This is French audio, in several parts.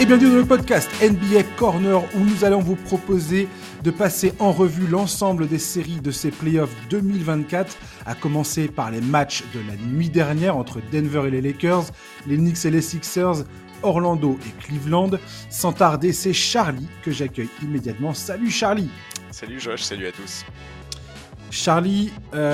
bienvenue dans le podcast NBA Corner où nous allons vous proposer de passer en revue l'ensemble des séries de ces playoffs 2024, à commencer par les matchs de la nuit dernière entre Denver et les Lakers, les Knicks et les Sixers, Orlando et Cleveland. Sans tarder, c'est Charlie que j'accueille immédiatement. Salut Charlie. Salut Josh, salut à tous. Charlie,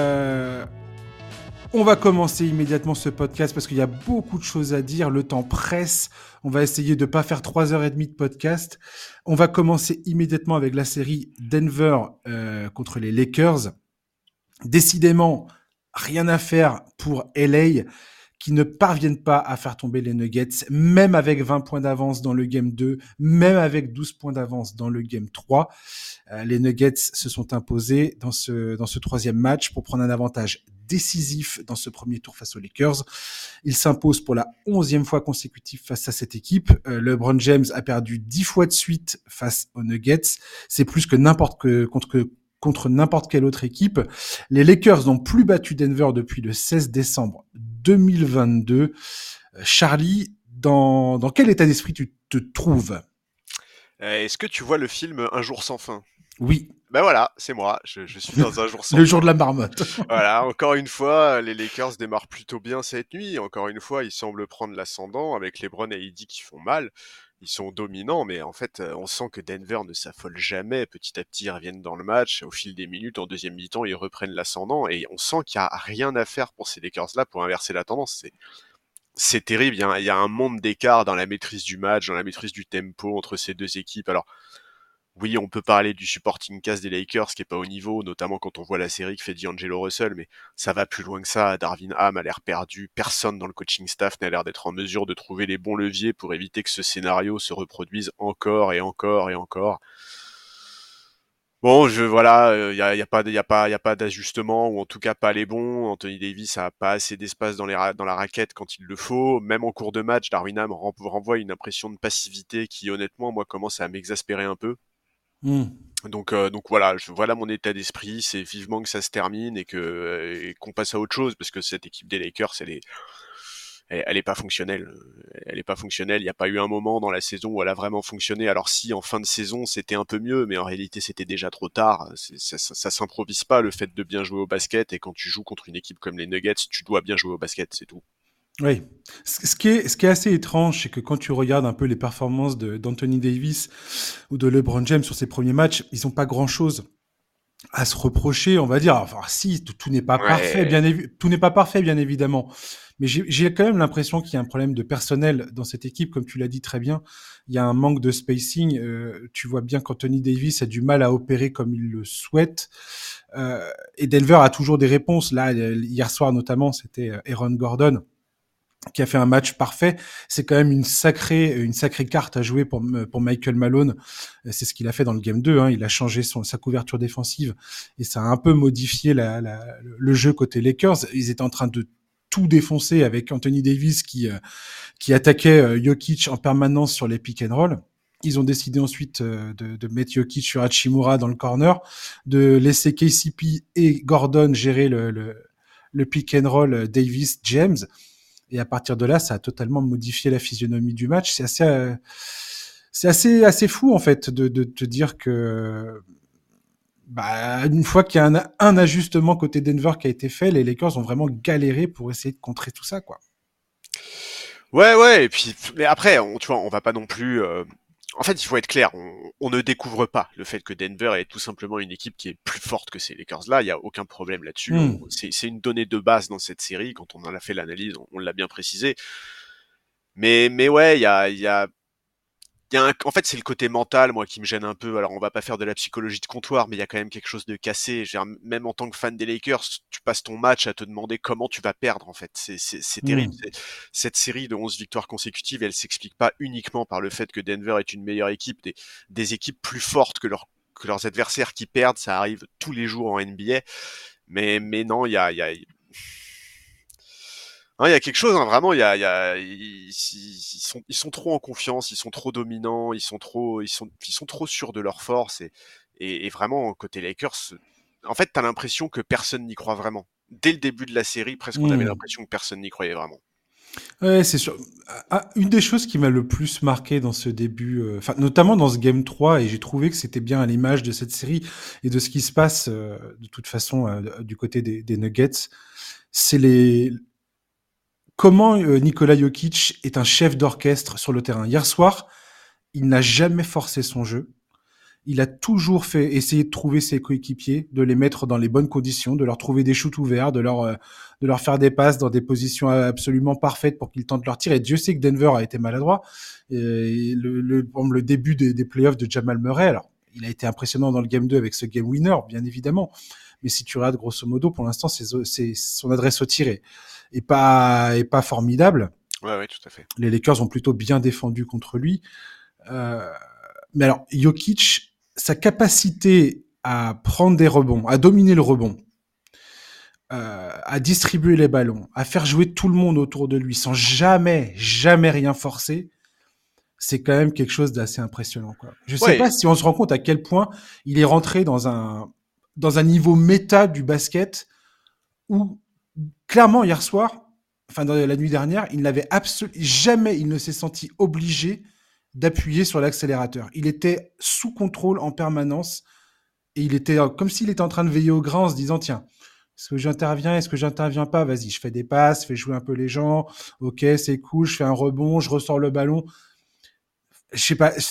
on va commencer immédiatement ce podcast parce qu'il y a beaucoup de choses à dire. Le temps presse. On va essayer de ne pas faire 3h30 de podcast. On va commencer immédiatement avec la série Denver contre les Lakers. Décidément, rien à faire pour LA qui ne parviennent pas à faire tomber les Nuggets, même avec 20 points d'avance dans le Game 2, même avec 12 points d'avance dans le Game 3. Les Nuggets se sont imposés dans ce troisième match pour prendre un avantage décisif dans ce premier tour face aux Lakers. Ils s'imposent pour la 11e fois consécutive face à cette équipe. LeBron James a perdu 10 fois de suite face aux Nuggets. C'est plus que contre n'importe quelle autre équipe. Les Lakers n'ont plus battu Denver depuis le 16 décembre 2022. Charlie, dans quel état d'esprit tu te trouves ? Est-ce que tu vois le film Un jour sans fin ? Oui. Ben voilà, c'est moi, je suis dans un jour sans fin. Le jour de la marmotte. Voilà, encore une fois, les Lakers démarrent plutôt bien cette nuit. Encore une fois, ils semblent prendre l'ascendant avec LeBron et AD qui font mal. Ils sont dominants, mais en fait, on sent que Denver ne s'affole jamais. Petit à petit, ils reviennent dans le match. Au fil des minutes, en deuxième mi-temps, ils reprennent l'ascendant. Et on sent qu'il n'y a rien à faire pour ces Lakers-là pour inverser la tendance. C'est terrible, il y a un monde d'écart dans la maîtrise du match, dans la maîtrise du tempo entre ces deux équipes. Alors, oui, on peut parler du supporting cast des Lakers qui est pas au niveau, notamment quand on voit la série que fait D'Angelo Russell, mais ça va plus loin que ça. Darvin Ham a l'air perdu, personne dans le coaching staff n'a l'air d'être en mesure de trouver les bons leviers pour éviter que ce scénario se reproduise encore et encore et encore. Bon, voilà, y a pas d'ajustement, ou en tout cas pas les bons. Anthony Davis a pas assez d'espace dans la raquette quand il le faut. Même en cours de match, Darwin Ham renvoie une impression de passivité qui, honnêtement, moi, commence à m'exaspérer un peu. Donc voilà, voilà mon état d'esprit. C'est vivement que ça se termine et qu'on passe à autre chose, parce que cette équipe des Lakers, elle est pas fonctionnelle. Elle est pas fonctionnelle. Il n'y a pas eu un moment dans la saison où elle a vraiment fonctionné. Alors si, en fin de saison, c'était un peu mieux, mais en réalité, c'était déjà trop tard. Ça s'improvise pas, le fait de bien jouer au basket. Et quand tu joues contre une équipe comme les Nuggets, tu dois bien jouer au basket, c'est tout. Oui. Ce qui est assez étrange, c'est que quand tu regardes un peu les performances d'Anthony Davis ou de LeBron James sur ses premiers matchs, ils n'ont pas grand-chose à se reprocher, on va dire. Enfin, si, tout n'est pas parfait, tout n'est pas parfait, bien évidemment. Mais j'ai quand même l'impression qu'il y a un problème de personnel dans cette équipe, comme tu l'as dit très bien. Il y a un manque de spacing. Tu vois bien qu'Anthony Davis a du mal à opérer comme il le souhaite. Et Denver a toujours des réponses. Là, hier soir notamment, c'était Aaron Gordon qui a fait un match parfait. C'est quand même une sacrée carte à jouer pour Michael Malone. C'est ce qu'il a fait dans le Game 2. Hein. Il a changé sa couverture défensive et ça a un peu modifié le jeu côté Lakers. Ils étaient en train de tout défoncer avec Anthony Davis qui attaquait Jokic en permanence sur les pick and roll. Ils ont décidé ensuite de mettre Jokic sur Hachimura dans le corner, de laisser KCP et Gordon gérer le pick and roll Davis-James. Et à partir de là, ça a totalement modifié la physionomie du match. C'est assez fou, en fait, de te dire que, une fois qu'il y a un ajustement côté Denver qui a été fait, les Lakers ont vraiment galéré pour essayer de contrer tout ça, quoi. Ouais, et puis, mais après, tu vois, on va pas non plus, en fait, il faut être clair, on ne découvre pas le fait que Denver est tout simplement une équipe qui est plus forte que ces Lakers-là, il y a aucun problème là-dessus. C'est une donnée de base dans cette série, quand on en a fait l'analyse, on l'a bien précisé. Mais ouais, en fait, c'est le côté mental, moi, qui me gêne un peu. Alors, on va pas faire de la psychologie de comptoir, mais il y a quand même quelque chose de cassé. Même en tant que fan des Lakers, tu passes ton match à te demander comment tu vas perdre, en fait. C'est terrible. Cette série de 11 victoires consécutives, elle s'explique pas uniquement par le fait que Denver est une meilleure équipe. Des équipes plus fortes que leurs adversaires qui perdent, ça arrive tous les jours en NBA. Mais non, il y a quelque chose, hein, vraiment, ils sont trop en confiance, ils sont trop dominants, ils sont trop sûrs de leur force et vraiment, côté Lakers, en fait, t'as l'impression que personne n'y croit vraiment. Dès le début de la série, presque, on avait l'impression que personne n'y croyait vraiment. Ouais, c'est sûr. Une des choses qui m'a le plus marqué dans ce début, enfin, notamment dans ce Game 3, et j'ai trouvé que c'était bien à l'image de cette série et de ce qui se passe, de toute façon, du côté des Nuggets, c'est comment Nikola Jokic est un chef d'orchestre sur le terrain. Hier soir, il n'a jamais forcé son jeu. Il a toujours fait essayer de trouver ses coéquipiers, de les mettre dans les bonnes conditions, de leur trouver des shoots ouverts, de leur faire des passes dans des positions absolument parfaites pour qu'ils tentent leur tir. Et Dieu sait que Denver a été maladroit. Et le début des playoffs de Jamal Murray, alors il a été impressionnant dans le game 2 avec ce game winner, bien évidemment. Mais si tu regardes grosso modo, pour l'instant, son adresse au tir est pas formidable. Ouais, ouais, tout à fait. Les Lakers ont plutôt bien défendu contre lui. Euh, mais alors, Jokic, sa capacité à prendre des rebonds, à dominer le rebond, à distribuer les ballons, à faire jouer tout le monde autour de lui sans jamais rien forcer, c'est quand même quelque chose d'assez impressionnant, quoi. Je sais Ouais, pas si on se rend compte à quel point il est rentré dans un niveau méta du basket où, clairement, hier soir, enfin, dans la nuit dernière, il n'avait absolument jamais, il ne s'est senti obligé d'appuyer sur l'accélérateur. Il était sous contrôle en permanence et il était comme s'il était en train de veiller au grain en se disant tiens, est-ce que j'interviens, est-ce que j'interviens pas, vas-y, je fais des passes, je fais jouer un peu les gens, ok, c'est cool, je fais un rebond, je ressors le ballon. Je sais pas,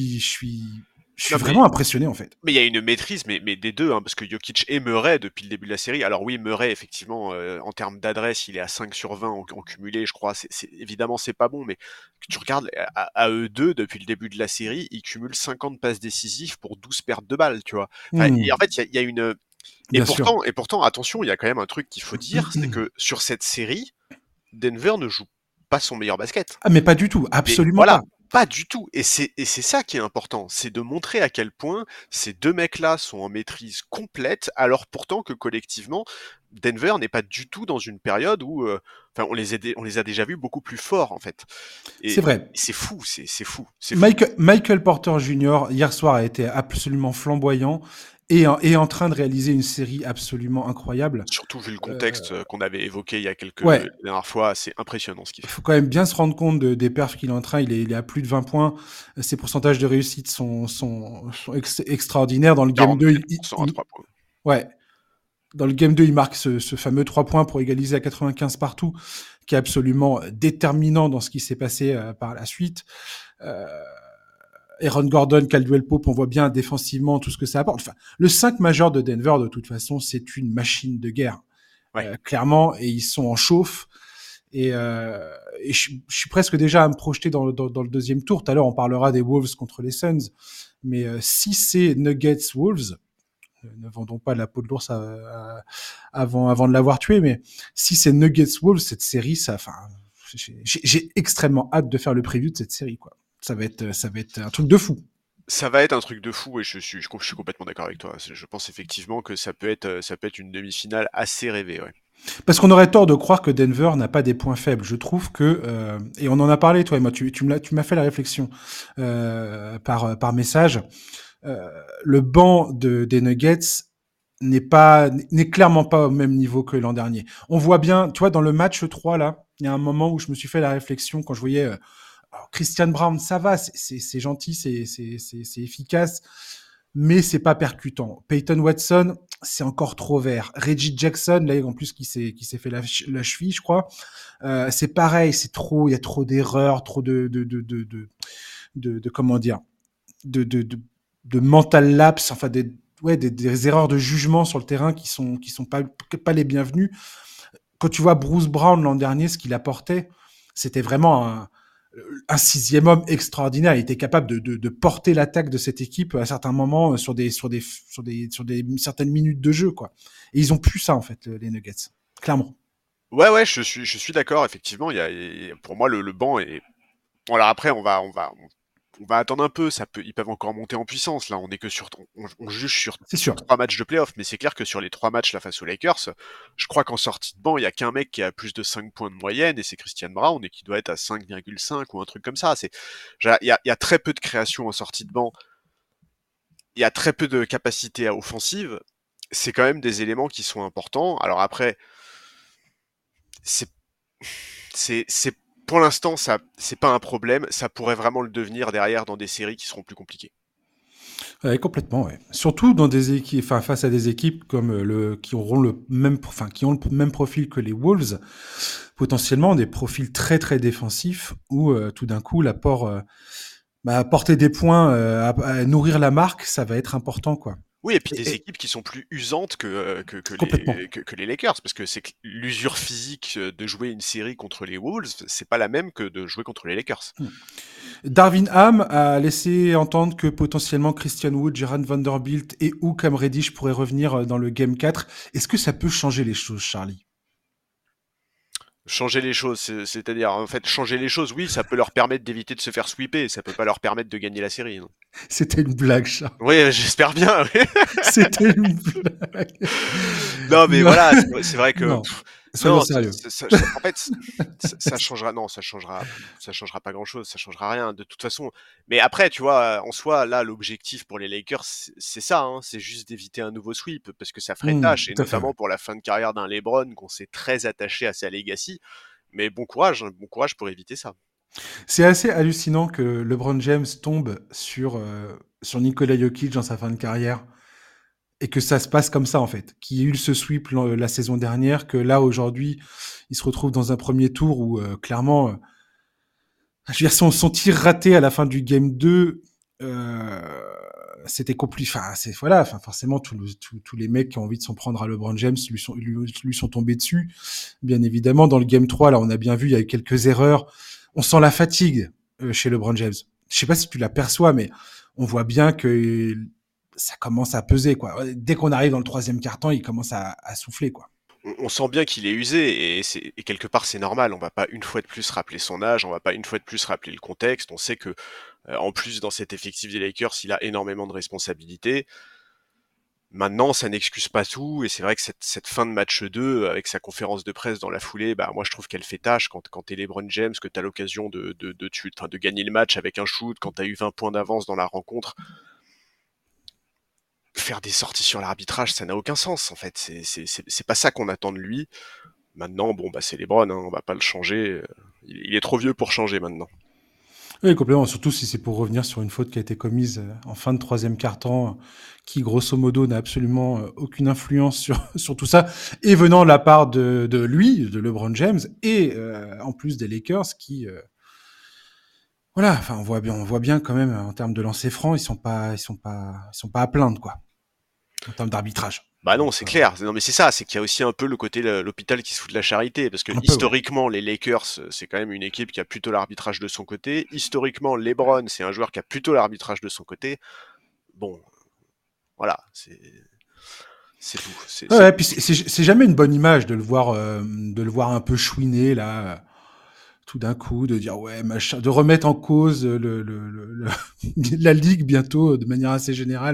je suis non, mais vraiment impressionné en fait. il y a une maîtrise, mais des deux, hein, parce que Jokic et Murray depuis le début de la série. Alors oui, Murray, effectivement, en termes d'adresse, il est à 5 sur 20 en cumulé, je crois. Évidemment, c'est pas bon, mais que tu regardes à eux deux, depuis le début de la série, ils cumulent 50 passes décisives pour 12 pertes de balles, tu vois. Enfin, et en fait, il y a une... Bien sûr. Et pourtant, attention, il y a quand même un truc qu'il faut dire, c'est que sur cette série, Denver ne joue pas son meilleur basket. Ah mais pas du tout, Mais absolument voilà, pas. pas du tout. Et c'est ça qui est important, c'est de montrer à quel point ces deux mecs-là sont en maîtrise complète, alors pourtant que collectivement, Denver n'est pas du tout dans une période où, enfin, on les a déjà vus beaucoup plus forts en fait. C'est Et vrai. c'est fou, c'est fou, c'est fou. Michael Porter Jr. hier soir a été absolument flamboyant et est en train de réaliser une série absolument incroyable. Surtout vu le Euh, contexte qu'on avait évoqué il y a quelques ouais, la dernière fois, c'est impressionnant ce qu'il il fait. faut quand même bien se rendre compte des perfs qu'il est en train. Il est à plus de 20 points. Ses pourcentages de réussite sont extraordinaires. Dans le game 2, 47% à 3 points. ouais, dans le game 2, il marque ce fameux 3 points pour égaliser à 95 partout, qui est absolument déterminant dans ce qui s'est passé par la suite. Euh, Aaron Gordon, Caldwell Pope, on voit bien défensivement tout ce que ça apporte. Enfin, le 5 majeur de Denver, de toute façon, c'est une machine de guerre, Ouais. clairement, et ils sont en chauffe. Et je suis presque déjà à me projeter dans le deuxième tour. Tout à l'heure, on parlera des Wolves contre les Suns. Mais si c'est Nuggets Wolves, ne vendons pas la peau de l'ours avant de l'avoir tué, mais si c'est Nuggets Wolves, cette série, enfin, j'ai extrêmement hâte de faire le preview de cette série, quoi. Ça va être un truc de fou. Ça va être un truc de fou et je suis complètement d'accord avec toi. Je pense effectivement que ça peut être une demi-finale assez rêvée, ouais. Parce qu'on aurait tort de croire que Denver n'a pas des points faibles. Je trouve que, et on en a parlé, toi et moi, tu m'as fait la réflexion par message. Le banc des Nuggets n'est clairement pas au même niveau que l'an dernier. On voit bien, tu vois, dans le match 3, là, il y a un moment où je me suis fait la réflexion quand je voyais Christian Brown, ça va, c'est gentil, c'est efficace, mais c'est pas percutant. Peyton Watson, c'est encore trop vert. Reggie Jackson, là, en plus, qui s'est fait la cheville, je crois, c'est pareil, c'est trop, il y a trop d'erreurs, trop de comment dire, de, de, de, de mental lapse, enfin, des erreurs de jugement sur le terrain qui sont pas les bienvenues. Quand tu vois Bruce Brown l'an dernier, ce qu'il apportait, c'était vraiment un sixième homme extraordinaire. Il était capable de porter l'attaque de cette équipe à certains moments sur des certaines minutes de jeu, quoi. Et ils ont plus ça, en fait, les Nuggets. Clairement. Ouais, ouais, je suis d'accord, effectivement. Pour moi, le banc est. Bon, alors après, on va attendre un peu. Ils peuvent encore monter en puissance. Là, on est que sur, on juge C'est sûr. 3 matchs de playoff, mais c'est clair que sur les 3 matchs là face aux Lakers, je crois qu'en sortie de banc, il y a qu'un mec qui a plus de 5 points de moyenne et c'est Christian Brown et qui doit être à 5,5 ou un truc comme ça. Il y a très peu de création en sortie de banc. Il y a très peu de capacité à offensive. C'est quand même des éléments qui sont importants. Alors après, c'est c'est pour l'instant, ça, c'est pas un problème. Ça pourrait vraiment le devenir derrière dans des séries qui seront plus compliquées. Ouais, complètement, ouais. Surtout dans des équipes, enfin, face à des équipes comme qui auront qui ont le même profil que les Wolves, potentiellement des profils très très défensifs où tout d'un coup l'apport, apporter des points, à nourrir la marque, ça va être important, quoi. Oui, et puis des Et équipes qui sont plus usantes complètement. que les Lakers, parce que c'est que l'usure physique de jouer une série contre les Wolves, c'est pas la même que de jouer contre les Lakers. Hmm. Darvin Ham a laissé entendre que potentiellement Christian Wood, Jaron Vanderbilt et ou Cam Reddish pourraient revenir dans le Game 4. Est-ce que ça peut changer les choses, Charlie? Changer les choses, c'est-à-dire, en fait, changer les choses, oui, ça peut leur permettre d'éviter de se faire sweeper, ça peut pas leur permettre de gagner la série, non. C'était une blague, Charles. Oui, j'espère bien, oui. C'était une blague. Non, mais Non, voilà, c'est vrai que non. Soyons non, sérieux. en fait, ça changera, non, ça changera pas grand-chose, ça changera rien de toute façon. Mais après, tu vois, en soi, là, l'objectif pour les Lakers, c'est ça, hein, c'est juste d'éviter un nouveau sweep parce que ça ferait tâche, et Tout à fait, ouais. notamment pour la fin de carrière d'un LeBron qu'on s'est très attaché à sa legacy. Mais bon courage, hein, bon courage pour éviter ça. C'est assez hallucinant que LeBron James tombe sur Nikola Jokic dans sa fin de carrière et que ça se passe comme ça, en fait. Qu'il y ait eu ce sweep la saison dernière, que là, aujourd'hui, il se retrouve dans un premier tour où, clairement, je veux dire, son tir raté à la fin du game 2, euh, c'était compliqué. Enfin, voilà. Enfin, forcément, tous les mecs qui ont envie de s'en prendre à LeBron James lui sont tombés dessus. Bien évidemment, dans le game 3, là, on a bien vu, il y a eu quelques erreurs. On sent la fatigue chez LeBron James. Je sais pas si tu l'aperçois, mais on voit bien que ça commence à peser, quoi. Dès qu'on arrive dans le troisième quart-temps, il commence à souffler, quoi. On sent bien qu'il est usé, et quelque part c'est normal. On va pas une fois de plus rappeler son âge, on va pas une fois de plus rappeler le contexte. On sait que en plus dans cet effectif des Lakers, il a énormément de responsabilités. Maintenant, ça n'excuse pas tout, et c'est vrai que cette fin de match 2, avec sa conférence de presse dans la foulée, bah moi je trouve qu'elle fait tâche quand t'es LeBron James, que t'as l'occasion de gagner le match avec un shoot, quand t'as eu 20 points d'avance dans la rencontre. Faire des sorties sur l'arbitrage, ça n'a aucun sens en fait. C'est pas ça qu'on attend de lui. Maintenant, bon, bah c'est LeBron, hein, on va pas le changer. Il est trop vieux pour changer maintenant. Oui, complètement. Surtout si c'est pour revenir sur une faute qui a été commise en fin de troisième quart-temps, qui grosso modo n'a absolument aucune influence sur tout ça, et venant de la part de lui, de LeBron James, et en plus des Lakers qui, voilà, enfin on voit bien quand même en termes de lancer franc, ils sont pas à plaindre quoi, en termes d'arbitrage. Bah non, Donc c'est clair. Non, mais c'est ça, c'est qu'il y a aussi un peu le côté l'hôpital qui se fout de la charité, parce que un peu ouais. historiquement, les Lakers, c'est quand même une équipe qui a plutôt l'arbitrage de son côté. Historiquement, LeBron, c'est un joueur qui a plutôt l'arbitrage de son côté. Bon, voilà, c'est tout. Ouais, ouais, puis c'est jamais une bonne image de le voir un peu chouiner là. Tout d'un coup, de dire ouais, machin, de remettre en cause la ligue bientôt de manière assez générale,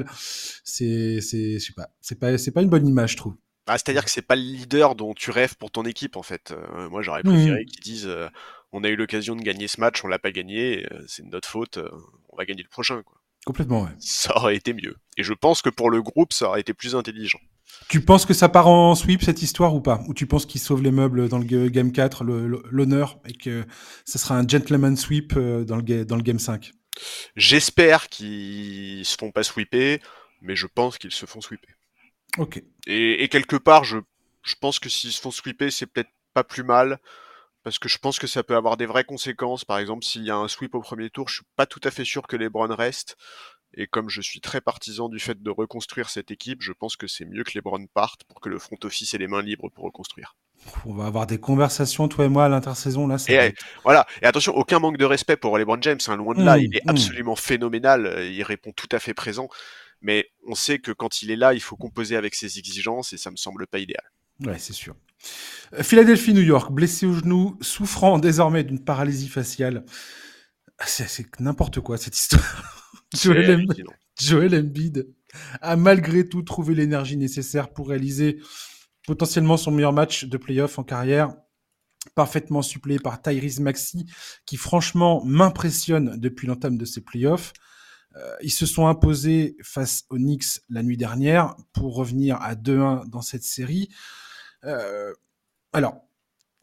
je sais pas, c'est pas une bonne image, je trouve. Ah, c'est-à-dire que c'est pas le leader dont tu rêves pour ton équipe en fait. Moi, j'aurais préféré Mmh, qu'ils disent on a eu l'occasion de gagner ce match, on l'a pas gagné, c'est de notre faute, on va gagner le prochain, quoi. complètement, ouais. Ça aurait été mieux. Et je pense que pour le groupe, ça aurait été plus intelligent. Tu penses que ça part en sweep cette histoire ou pas? Ou tu penses qu'ils sauvent les meubles dans le game 4, l'honneur, et que ça sera un gentleman sweep dans le game 5? J'espère qu'ils se font pas sweeper, mais je pense qu'ils se font sweeper. Ok. Et quelque part, je pense que s'ils se font sweeper, c'est peut-être pas plus mal, parce que je pense que ça peut avoir des vraies conséquences. Par exemple, s'il y a un sweep au premier tour, je suis pas tout à fait sûr que les Browns restent. Et comme je suis très partisan du fait de reconstruire cette équipe, je pense que c'est mieux que les Browns partent pour que le front office ait les mains libres pour reconstruire. On va avoir des conversations, toi et moi, à l'intersaison, là, ça Et va être... voilà. Et attention, aucun manque de respect pour LeBron James, hein, loin de là. Il est absolument phénoménal. Il répond tout à fait présent. Mais on sait que quand il est là, il faut composer avec ses exigences et ça me semble pas idéal. Ouais, c'est sûr. Philadelphie, New York, blessé au genou, souffrant désormais d'une paralysie faciale. C'est n'importe quoi cette histoire. C'est Joel, Em- hallucinant. Joel Embiid a malgré tout trouvé l'énergie nécessaire pour réaliser potentiellement son meilleur match de playoff en carrière, parfaitement suppléé par Tyrese Maxey, qui franchement m'impressionne depuis l'entame de ces playoffs. Ils se sont imposés face aux Knicks la nuit dernière pour revenir à 2-1 dans cette série. Euh, alors,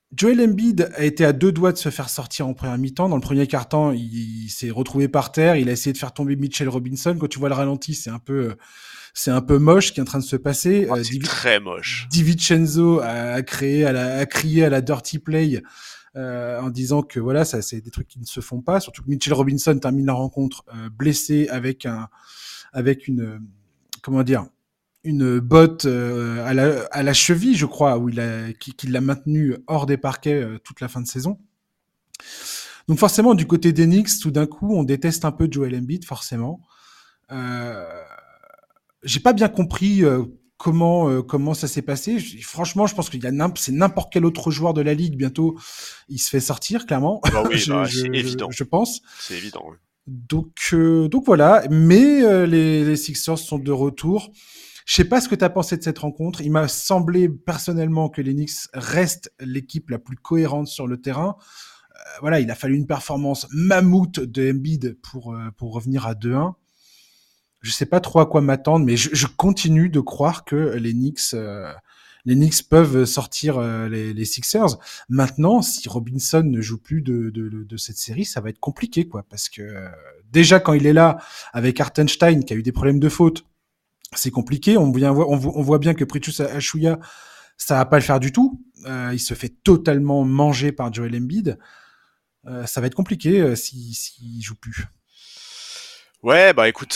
Joel Embiid a été à deux doigts de se faire sortir en première mi-temps. Dans le premier quart-temps, il s'est retrouvé par terre. Il a essayé de faire tomber Mitchell Robinson. Quand tu vois le ralenti, c'est un peu moche ce qui est en train de se passer. Oh, c'est très moche. DiVincenzo a crié à la dirty play en disant que voilà, ça c'est des trucs qui ne se font pas. Surtout que Mitchell Robinson termine la rencontre blessé avec une comment dire une botte à la cheville, je crois, qui l'a maintenu hors des parquets toute la fin de saison. Donc forcément, du côté des Knicks, tout d'un coup, on déteste un peu Joel Embiid, forcément. Euh, j'ai pas bien compris comment ça s'est passé. Franchement, je pense qu'il y a c'est n'importe quel autre joueur de la ligue bientôt, il se fait sortir clairement. Bah oui, bah c'est évident. Je pense. C'est évident. Oui. Donc voilà. Mais les Sixers sont de retour. Je sais pas ce que tu as pensé de cette rencontre. Il m'a semblé personnellement que les Knicks restent l'équipe la plus cohérente sur le terrain. Voilà, il a fallu une performance mammouth de Embiid pour revenir à 2-1. Je sais pas trop à quoi m'attendre, mais je continue de croire que les Knicks peuvent sortir les Sixers. Maintenant, si Robinson ne joue plus de cette série, ça va être compliqué, quoi, parce que déjà quand il est là avec Hartenstein qui a eu des problèmes de faute, c'est compliqué. On voit bien que Precious Achuya, ça va pas le faire du tout. Il se fait totalement manger par Joel Embiid. Ça va être compliqué s'il joue plus. Ouais, bah écoute,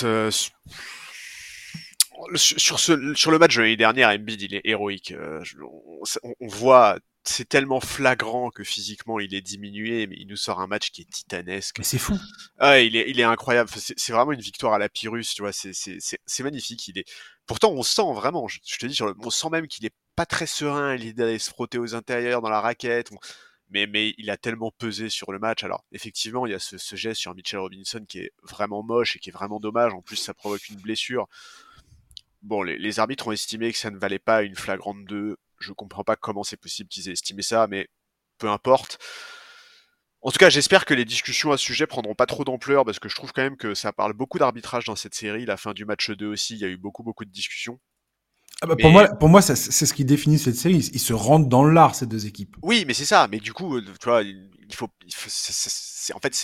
sur le match de l'année dernière, Embiid il est héroïque. On voit, c'est tellement flagrant que physiquement il est diminué, mais il nous sort un match qui est titanesque. Mais c'est fou. Ah, il est incroyable. C'est vraiment une victoire à la Pyrrhus, tu vois. C'est magnifique. Pourtant, on sent vraiment. Je te dis, on sent même qu'il est pas très serein à l'idée d'aller se frotter aux intérieurs dans la raquette. Mais il a tellement pesé sur le match. Alors, effectivement, il y a ce geste sur Mitchell Robinson qui est vraiment moche et qui est vraiment dommage. En plus, ça provoque une blessure. Bon, les arbitres ont estimé que ça ne valait pas une flagrante 2. Je comprends pas comment c'est possible qu'ils aient estimé ça, mais peu importe. En tout cas, j'espère que les discussions à ce sujet prendront pas trop d'ampleur, parce que je trouve quand même que ça parle beaucoup d'arbitrage dans cette série. La fin du match 2 aussi, il y a eu beaucoup de discussions. Ah bah Mais pour moi c'est ce qui définit cette série. Ils se rendent dans l'art, ces deux équipes. oui, mais c'est ça. Mais du coup, tu vois, en fait,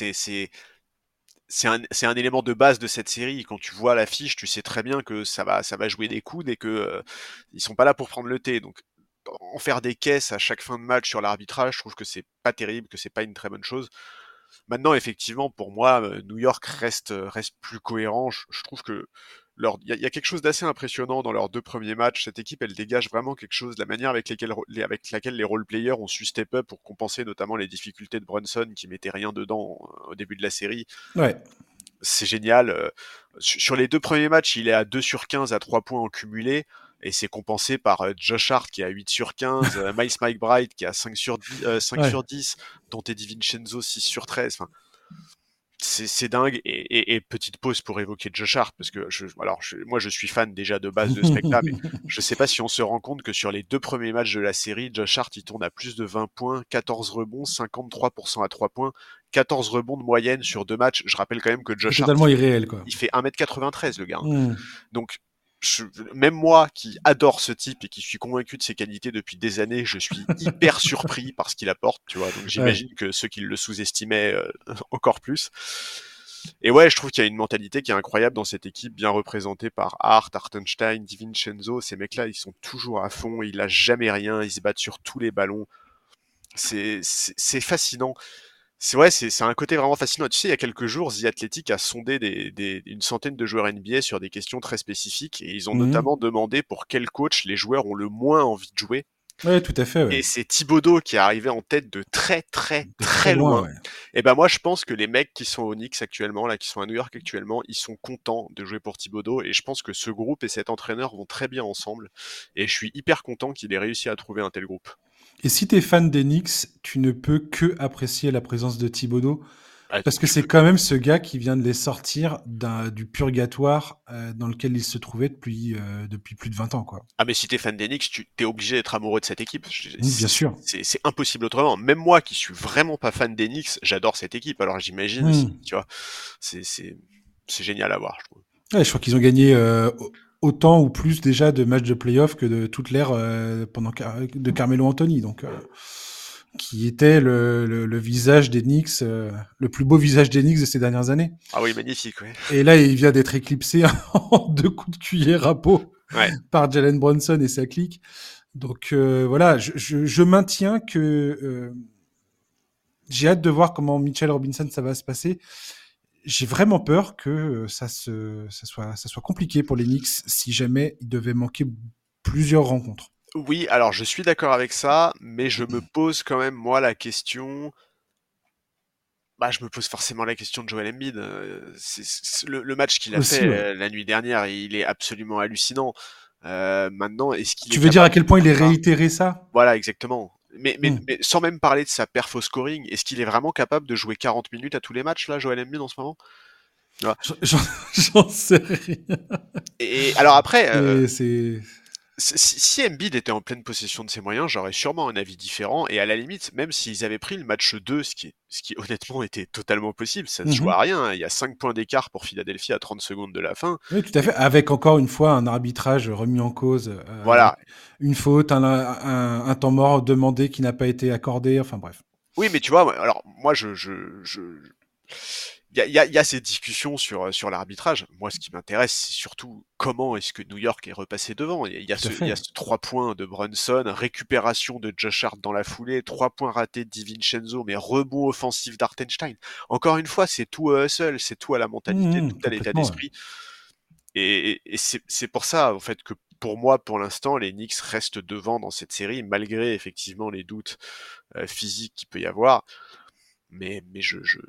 c'est un élément de base de cette série. Quand tu vois l'affiche, tu sais très bien que ça va jouer des coudes et que ils sont pas là pour prendre le thé. Donc, en faire des caisses à chaque fin de match sur l'arbitrage, je trouve que c'est pas terrible, que c'est pas une très bonne chose. Maintenant, effectivement, pour moi, New York reste plus cohérent. Je trouve que il y a quelque chose d'assez impressionnant dans leurs deux premiers matchs. Cette équipe, elle dégage vraiment quelque chose, la manière avec laquelle les role-players ont su step up pour compenser notamment les difficultés de Brunson qui mettait rien dedans au début de la série. Ouais. C'est génial. Sur les deux premiers matchs, il est à 2 sur 15 à 3 points en cumulé. Et c'est compensé par Josh Hart qui est à 8 sur 15, Miles McBride qui est à 5 sur 10, 5 Ouais. sur 10, Dante DiVincenzo 6 sur 13. Enfin, c'est dingue. Et petite pause pour évoquer Josh Hart, parce que moi je suis fan déjà de base de ce mec-là, mais je sais pas si on se rend compte que sur les deux premiers matchs de la série, Josh Hart il tourne à plus de 20 points, 14 rebonds, 53% à 3 points, 14 rebonds de moyenne sur deux matchs. Je rappelle quand même que C'est Josh Hart totalement irréel, quoi. il fait 1m93 le gars. Hein. Mm. Donc même moi qui adore ce type et qui suis convaincu de ses qualités depuis des années, je suis hyper surpris par ce qu'il apporte, tu vois. Donc Ouais. j'imagine que ceux qui le sous-estimaient encore plus. Et ouais, je trouve qu'il y a une mentalité qui est incroyable dans cette équipe, bien représentée par Hart, Hartenstein, DiVincenzo. Ces mecs-là, ils sont toujours à fond, ils lâchent jamais rien, ils se battent sur tous les ballons. C'est fascinant. C'est vrai, c'est un côté vraiment fascinant. Tu sais, il y a quelques jours, The Athletic a sondé une centaine de joueurs NBA sur des questions très spécifiques et ils ont Mhm. notamment demandé pour quel coach les joueurs ont le moins envie de jouer. Ouais, tout à fait, ouais. Et c'est Thibodeau qui est arrivé en tête de De très très loin, loin. ouais. Et ben moi, je pense que les mecs qui sont au Knicks actuellement, là, qui sont à New York actuellement, ils sont contents de jouer pour Thibodeau. Et je pense que ce groupe et cet entraîneur vont très bien ensemble. Et je suis hyper content qu'il ait réussi à trouver un tel groupe. Et si t'es fan des Knicks, tu ne peux que apprécier la présence de Thibodeau. Ah, Parce que tu c'est peux. quand même ce gars qui vient de les sortir du purgatoire dans lequel ils se trouvaient depuis plus de 20 ans, quoi. Ah mais si t'es fan des Knicks, tu t'es obligé d'être amoureux de cette équipe. Bien sûr. C'est impossible autrement. Même moi qui suis vraiment pas fan des Knicks, j'adore cette équipe. Alors j'imagine si, Mm. tu vois, c'est c'est c'est génial à voir, je trouve. Ouais, je crois qu'ils ont gagné autant ou plus déjà de matchs de playoff que de toute l'ère de Carmelo Anthony. Donc, qui était le visage des Knicks, le plus beau visage des Knicks de ces dernières années. Ah oui, magnifique, ouais. Et là, il vient d'être éclipsé en 2 coups de cuillère à peau Ouais. par Jalen Brunson et sa clique. Donc voilà, je maintiens que j'ai hâte de voir comment Mitchell Robinson ça va se passer. J'ai vraiment peur que ça soit compliqué pour les Knicks si jamais ils devaient manquer plusieurs rencontres. Oui, alors je suis d'accord avec ça, mais je me pose quand même, moi, la question. Bah, je me pose forcément la question de Joel Embiid. Le match qu'il a fait Aussi, ouais. la nuit dernière, il est absolument hallucinant. Maintenant, est-ce qu'il est Tu veux dire à capable de quel point il faire est ça? réitéré ça? Voilà, exactement. Mais, mais, Hmm. mais sans même parler de sa perf au scoring, est-ce qu'il est vraiment capable de jouer 40 minutes à tous les matchs, là, Joel Embiid, en ce moment? Tu vois. J'en j'en sais rien. Et alors après, C'est... si Embiid était en pleine possession de ses moyens, j'aurais sûrement un avis différent. Et à la limite, même s'ils avaient pris le match 2, ce qui honnêtement était totalement possible, ça se joue à Mhm. rien, hein. Il y a 5 points d'écart pour Philadelphie à 30 secondes de la fin. Oui, tout à Et fait. Avec encore une fois un arbitrage remis en cause, avec voilà. une faute, un temps mort demandé qui n'a pas été accordé. Enfin bref. Oui, mais tu vois, alors moi, il y a ces discussions sur l'arbitrage. Moi, ce qui m'intéresse, c'est surtout comment est-ce que New York est repassé devant. Tout à Il y fait. a ce 3 points de Brunson, récupération de Josh Hart dans la foulée, 3 points ratés de DiVincenzo, mais rebond offensif d'Hartenstein. Encore une fois, c'est tout à hustle, c'est tout à la mentalité, tout à l'état Complètement. Ouais. d'esprit. Et c'est pour ça, en fait, que pour moi, pour l'instant, les Knicks restent devant dans cette série, malgré effectivement les doutes physiques qu'il peut y avoir. Mais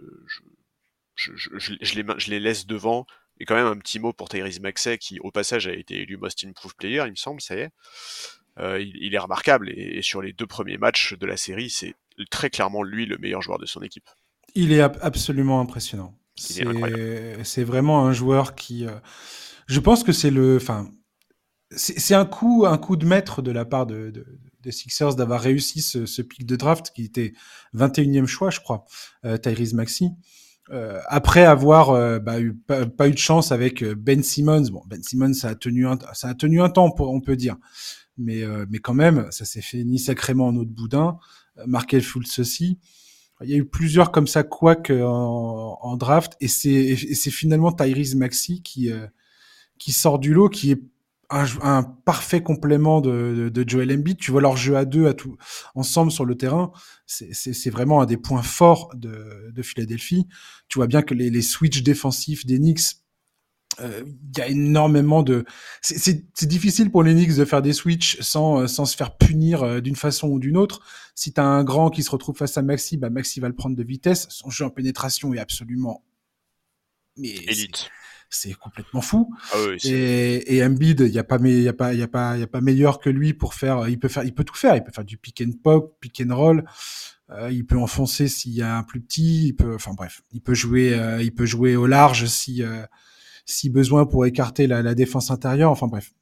je les laisse devant. Et quand même un petit mot pour Tyrese Maxey, qui au passage a été élu Most Improved Player, il me semble, ça y est. Il est remarquable, et sur les 2 premiers matchs de la série, c'est très clairement lui le meilleur joueur de son équipe. Il est absolument impressionnant. Il est incroyable. C'est vraiment un joueur qui. Je pense que c'est le. Enfin, c'est un coup de maître de la part des Sixers d'avoir réussi ce pic de draft qui était 21e choix, je crois, Tyrese Maxey. Après avoir pas eu de chance avec Ben Simmons. Bon, Ben Simmons, ça a tenu un temps, on peut dire. Mais quand même, ça s'est fini sacrément en eau de boudin. Markel Fultz aussi. Il y a eu plusieurs comme ça couacs en draft, et c'est finalement Tyrese Maxey qui sort du lot, qui est un parfait complément de Joel Embiid. Tu vois leur jeu à deux ensemble sur le terrain, c'est vraiment un des points forts de Philadelphie. Tu vois bien que les switches défensifs des Knicks, il y a énormément de... C'est difficile pour les Knicks de faire des switches sans se faire punir d'une façon ou d'une autre. Si tu as un grand qui se retrouve face à Maxi, bah Maxi va le prendre de vitesse. Son jeu en pénétration est absolument... Mais Élite. c'est complètement fou. Ah oui, c'est. Et Embiid, il y a pas il y a pas meilleur que lui pour faire il peut tout faire, il peut faire du pick and pop, pick and roll, il peut enfoncer s'il y a un plus petit, enfin bref, il peut jouer au large si besoin pour écarter la défense intérieure, enfin bref,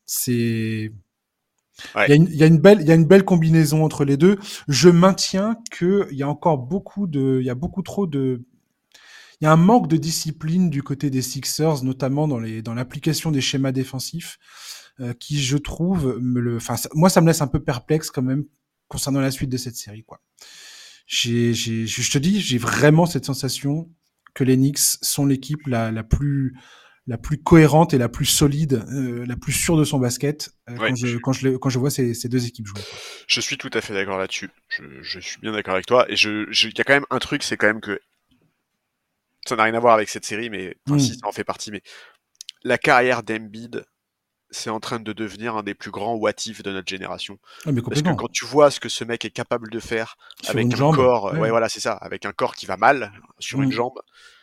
Ouais. il y a une belle combinaison entre les deux. Je maintiens que il y a beaucoup trop de il y a un manque de discipline du côté des Sixers, notamment dans l'application des schémas défensifs, qui, je trouve, moi, ça me laisse un peu perplexe quand même concernant la suite de cette série, quoi. Je te dis, j'ai vraiment cette sensation que les Knicks sont l'équipe la plus cohérente et la plus solide, la plus sûre de son basket Ouais. quand je vois ces deux équipes jouer, quoi. Je suis tout à fait d'accord là-dessus. Je suis bien d'accord avec toi. Et il y a quand même un truc, c'est quand même que ça n'a rien à voir avec cette série, mais enfin si, Mm. ça en fait partie. Mais la carrière d'Embiid, c'est en train de devenir un des plus grands what if de notre génération. Ah, mais Parce que quand complètement. tu vois ce que ce mec est capable de faire Sur avec une un jambe, corps, ouais ouais. voilà, c'est ça, avec un corps qui va mal sur une Mm. jambe,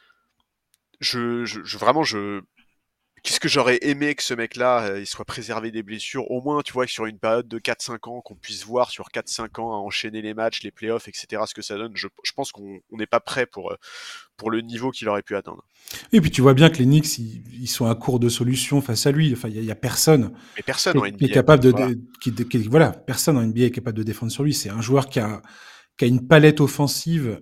vraiment, qu'est-ce que j'aurais aimé que ce mec-là, il soit préservé des blessures, au moins, tu vois, sur une période de 4-5 ans, qu'on puisse voir sur 4-5 ans à enchaîner les matchs, les playoffs, etc., ce que ça donne. Je pense qu'on n'est pas prêt pour le niveau qu'il aurait pu atteindre. Et puis tu vois bien que les Knicks, ils sont à court de solutions face à lui. Enfin, il y a personne Mais personne en qui est NBA, capable voilà. voilà, personne en NBA est capable de défendre sur lui. C'est un joueur qui a une palette offensive.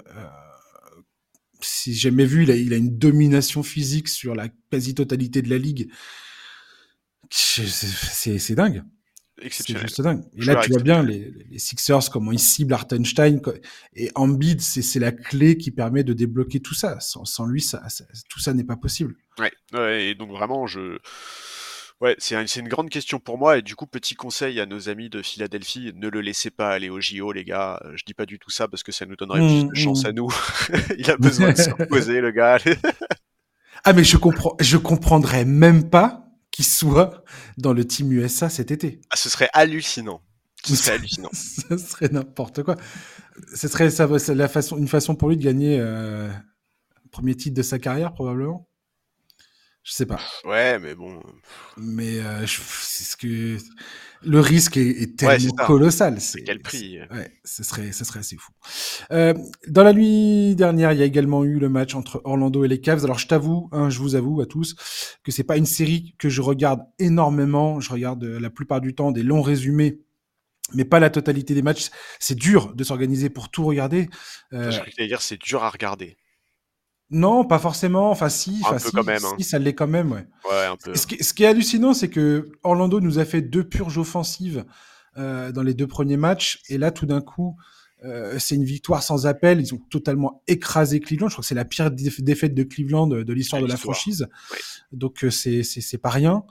Si j'ai jamais vu, il a une domination physique sur la quasi-totalité de la ligue. C'est dingue. C'est exceptionnel. juste dingue. Et là, Joueur tu vois bien exceptionnel. les Sixers, comment ils ciblent Hartenstein. Et Embiid, c'est la clé qui permet de débloquer tout ça. Sans lui, tout ça n'est pas possible. Ouais, ouais, et donc vraiment, ouais, c'est une grande question pour moi. Et du coup, petit conseil à nos amis de Philadelphie, ne le laissez pas aller au JO, les gars. Je dis pas du tout ça parce que ça nous donnerait plus de chance à Hum. nous. Il a besoin de se reposer, le gars. Ah, mais je comprendrais même pas qu'il soit dans le team USA cet été. Ah, ce serait hallucinant. Ce serait Ça, hallucinant. ça serait n'importe quoi. Ce serait c'est une façon pour lui de gagner premier titre de sa carrière, probablement. Je sais pas. Ouais, mais bon. Mais c'est ce que le risque est Ouais, c'est tellement ça. colossal. À quel prix? Ouais, ce serait assez fou. Dans la nuit dernière, il y a également eu le match entre Orlando et les Cavs. Alors je t'avoue, hein, je vous avoue à tous que c'est pas une série que je regarde énormément. Je regarde la plupart du temps des longs résumés, mais pas la totalité des matchs. C'est dur de s'organiser pour tout regarder. Je Euh, crois que t'allais dire c'est dur à regarder. non, pas forcément. Un peu quand même, hein. Si, ça l'est quand même. Ouais. Ouais, un peu. Ce qui est hallucinant, c'est que Orlando nous a fait deux purges offensives dans les deux premiers matchs, et là, tout d'un coup, c'est une victoire sans appel. Ils ont totalement écrasé Cleveland. Je crois que c'est la pire défaite de Cleveland de De l'histoire de la l'histoire. franchise. Ouais. Donc c'est pas rien.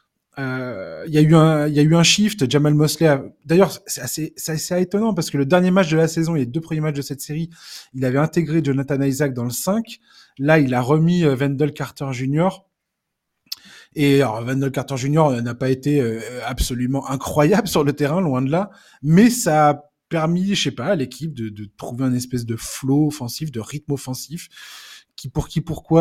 Il y a eu un shift. Jamal Mosley. D'ailleurs, c'est assez étonnant parce que le dernier match de la saison et les deux premiers matchs de cette série, il avait intégré Jonathan Isaac dans le 5. Là, il a remis Wendell Carter Jr. Et alors, Wendell Carter Jr. n'a pas été absolument incroyable sur le terrain, loin de là, mais ça a permis, je sais pas, à l'équipe de trouver un espèce de flow offensif, de rythme offensif, pourquoi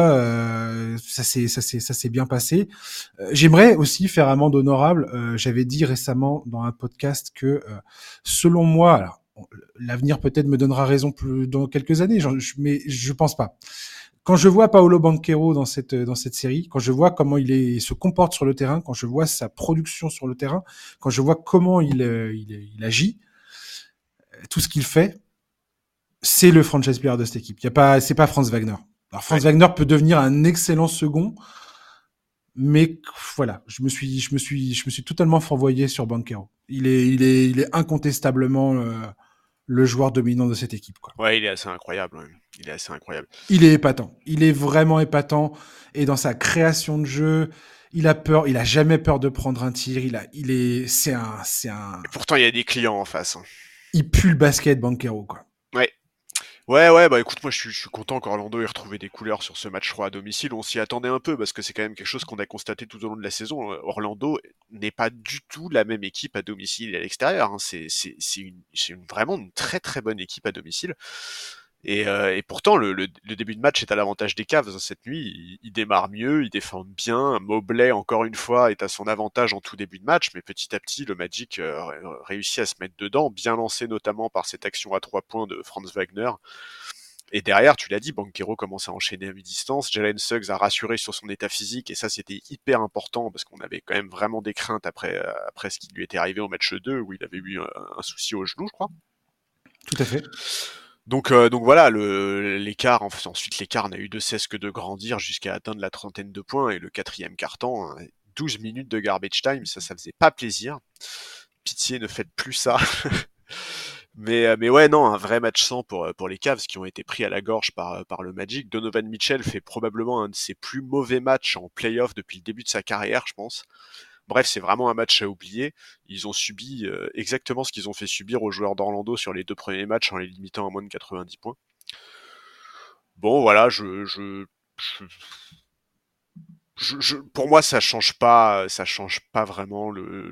ça s'est bien passé. J'aimerais aussi faire amende honorable. J'avais dit récemment dans un podcast que, selon moi, alors, l'avenir peut-être me donnera raison plus dans quelques années, mais je pense pas. Quand je vois Paolo Banchero dans cette série, quand je vois comment il se comporte sur le terrain, quand je vois sa production sur le terrain, quand je vois comment il agit, tout ce qu'il fait, c'est le franchise player de cette équipe. C'est pas Franz Wagner. Alors Ouais. Franz Wagner peut devenir un excellent second, mais voilà, je me suis totalement fourvoyé sur Banchero. Il est incontestablement le joueur dominant de cette équipe, quoi. Ouais, il est assez incroyable, ouais. Il est assez incroyable. Il est épatant. Il est vraiment épatant. Et dans sa création de jeu, il a peur. Il a jamais peur de prendre un tir. Et pourtant, il y a des clients en face, hein. Il pue le basket, Banchero, quoi. Ouais. Ouais, ouais, bah écoute, moi je suis content qu'Orlando ait retrouvé des couleurs sur ce match 3 à domicile. On s'y attendait un peu parce que c'est quand même quelque chose qu'on a constaté tout au long de la saison. Orlando n'est pas du tout la même équipe à domicile et à l'extérieur, hein. Vraiment une très très bonne équipe à domicile. Et pourtant, le début de match est à l'avantage des Cavs, hein. Cette nuit, ils démarrent mieux, ils défendent bien. Mobley, encore une fois, est à son avantage en tout début de match, mais petit à petit, le Magic réussit à se mettre dedans, bien lancé notamment par cette action à 3 points de Franz Wagner. Et derrière, tu l'as dit, Banchero commence à enchaîner à mi-distance. Jalen Suggs a rassuré sur son état physique, et ça, c'était hyper important parce qu'on avait quand même vraiment des craintes après ce qui lui était arrivé au match 2, où il avait eu un souci au genou, je crois. Tout à fait. Donc voilà, l'écart, ensuite l'écart n'a eu de cesse que de grandir jusqu'à atteindre la trentaine de points, et le quatrième quart-temps, 12 minutes de garbage time, ça faisait pas plaisir. Pitié, ne faites plus ça. Mais ouais, non, un vrai match sans pour les Cavs qui ont été pris à la gorge par le Magic. Donovan Mitchell fait probablement un de ses plus mauvais matchs en playoff depuis le début de sa carrière, je pense. Bref, c'est vraiment un match à oublier. Ils ont subi exactement ce qu'ils ont fait subir aux joueurs d'Orlando sur les deux premiers matchs en les limitant à moins de 90 points. Bon, voilà, pour moi, ça change pas vraiment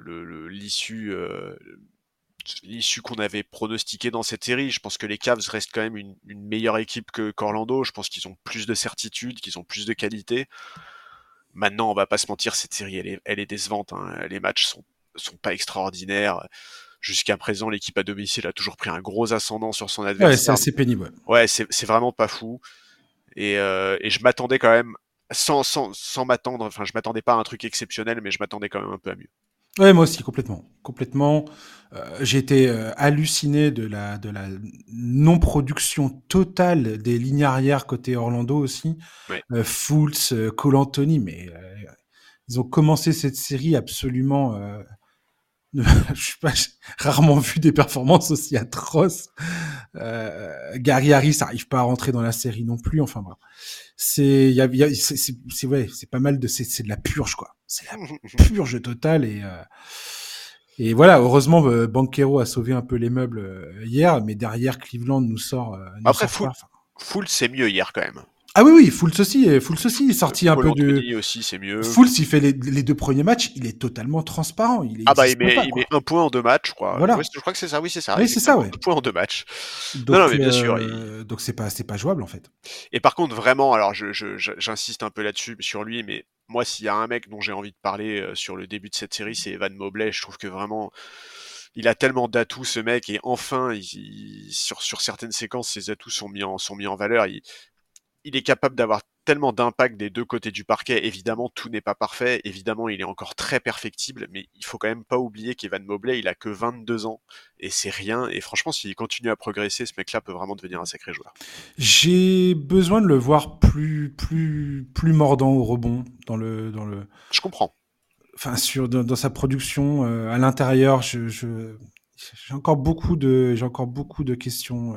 l'issue qu'on avait pronostiquée dans cette série. Je pense que les Cavs restent quand même une meilleure équipe qu'Orlando. Je pense qu'ils ont plus de certitude, qu'ils ont plus de qualité. Maintenant, on va pas se mentir, cette série, elle est décevante, hein. Les matchs sont pas extraordinaires. Jusqu'à présent, l'équipe à domicile a toujours pris un gros ascendant sur son Ouais, c'est adversaire. assez pénible. Ouais, c'est vraiment pas fou. Et je m'attendais quand même, sans m'attendre, enfin, je m'attendais pas à un truc exceptionnel, mais je m'attendais quand même un peu à mieux. Ouais, moi aussi, complètement. Complètement. J'ai été halluciné de la non-production totale des lignes arrière côté Orlando aussi. Ouais. Fultz, Cole Anthony, mais ils ont commencé cette série absolument Je sais pas, j'ai rarement vu des performances aussi atroces. Gary Harris n'arrive pas à rentrer dans la série non plus. Enfin bref, ouais, c'est pas mal c'est de la purge quoi. C'est la purge totale et voilà. Heureusement, Banchero a sauvé un peu les meubles hier, mais derrière Cleveland nous Après, sort pas. Enfin, Full, c'est mieux hier quand même. ah oui, oui, Fultz aussi est sorti un Paul peu de. Anthony aussi, c'est mieux. Fultz, il fait les deux premiers matchs, il est totalement transparent, il Ah bah n'existe pas, il met quoi. un point en deux matchs, je crois. Ouais, Voilà. je crois que c'est ça, oui c'est ça, Oui, c'est ça, exactement. ouais. Un point en deux matchs. Non, non, Donc, mais bien sûr. c'est pas jouable, en fait. Et par contre, vraiment, alors j'insiste un peu là-dessus sur lui, mais moi, s'il y a un mec dont j'ai envie de parler sur le début de cette série, c'est Evan Mobley. Je trouve que vraiment, il a tellement d'atouts, ce mec, et enfin, sur certaines séquences, ses atouts sont mis en valeur. Il est capable d'avoir tellement d'impact des deux côtés du parquet. Évidemment, tout n'est pas parfait. Évidemment, il est encore très perfectible, mais il faut quand même pas oublier qu'Evan Mobley, il a que 22 ans et c'est rien. Et franchement, s'il continue à progresser, ce mec-là peut vraiment devenir un sacré joueur. J'ai besoin de le voir plus mordant au rebond Je comprends. enfin, dans sa production à l'intérieur. J'ai encore beaucoup de questions.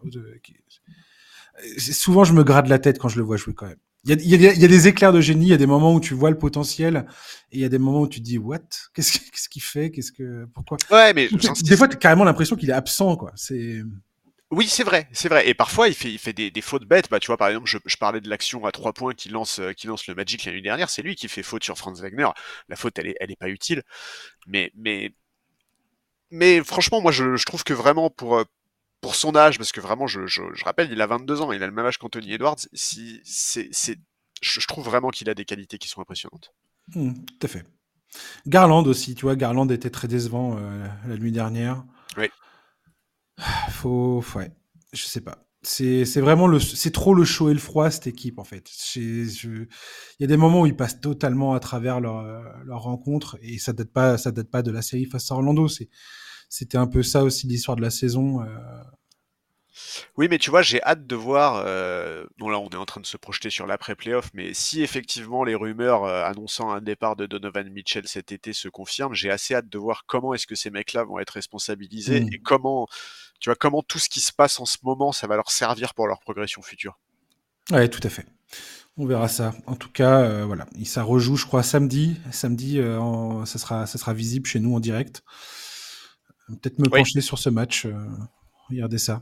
Souvent, je me gratte la tête quand je le vois jouer quand même. Il y a des éclairs de génie, il y a des moments où tu vois le potentiel, et il y a des moments où tu te dis what, qu'est-ce qu'il fait, pourquoi. Ouais, mais Des fois, j'insiste. t'as carrément l'impression qu'il est absent, quoi. C'est. Oui, c'est vrai, c'est vrai. Et parfois, il fait des fautes bêtes. Bah, tu vois, par exemple, je parlais de l'action à 3 points qui lance le Magic l'année dernière. C'est lui qui fait faute sur Franz Wagner. La faute, elle est pas utile. Mais, mais, mais franchement, moi, je trouve que vraiment pour son âge, parce que vraiment, je rappelle, il a 22 ans, il a le même âge qu'Anthony Edwards. Si, je trouve vraiment qu'il a des qualités qui sont impressionnantes. Tout à fait. Garland aussi, tu vois, Garland était très décevant la nuit dernière. Oui. Ouais, je sais pas. C'est vraiment c'est trop le chaud et le froid cette équipe en fait. Il y a des moments où ils passent totalement à travers leur rencontre et ça date pas de la série face à Orlando. C'était un peu ça aussi l'histoire de la saison. Oui, mais tu vois, j'ai hâte de voir. Bon, là, on est en train de se projeter sur l'après-playoff, mais si effectivement les rumeurs annonçant un départ de Donovan Mitchell cet été se confirment, j'ai assez hâte de voir comment est-ce que ces mecs-là vont être responsabilisés et comment, tu vois, comment tout ce qui se passe en ce moment, ça va leur servir pour leur progression future. Ouais, tout à fait. On verra ça. En tout cas, voilà, ça rejoue, je crois, samedi. Samedi, ça sera visible chez nous en direct. Peut-être me Oui, pencher sur ce match. Regardez ça.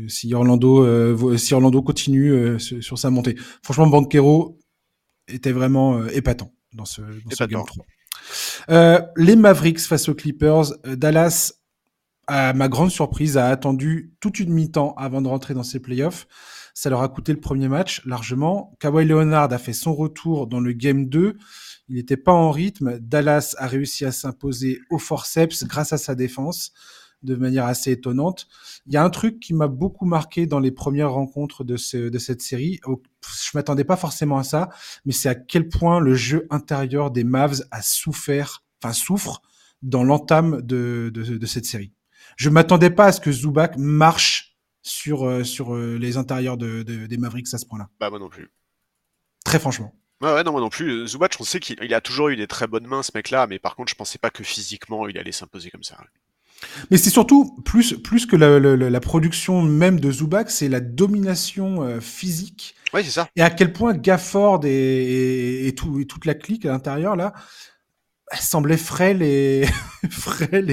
Si Orlando continue sur sa montée. Franchement, Banquero était vraiment épatant dans et ce pas Game tort. 3. Les Mavericks face aux Clippers. Dallas, à ma grande surprise, a attendu toute une mi-temps avant de rentrer dans ses playoffs. Ça leur a coûté le premier match largement. Kawhi Leonard a fait son retour dans le Game 2. Il n'était pas en rythme. Dallas a réussi à s'imposer au forceps grâce à sa défense de manière assez étonnante. Il y a un truc qui m'a beaucoup marqué dans les premières rencontres de cette série. Je m'attendais pas forcément à ça, mais c'est à quel point le jeu intérieur des Mavs a souffre dans l'entame de cette série. Je m'attendais pas à ce que Zubac marche sur les intérieurs des Mavericks à ce point-là. Bah moi non plus. Très franchement. Ouais, ouais, non, moi non plus. Zubac, on sait qu'il a toujours eu des très bonnes mains, ce mec-là, mais par contre, je pensais pas que physiquement, il allait s'imposer comme ça. Mais c'est surtout plus que la production même de Zubac, c'est la domination physique Oui, c'est ça. et à quel point Gafford et toute la clique à l'intérieur là, elle semblait frêle et frêle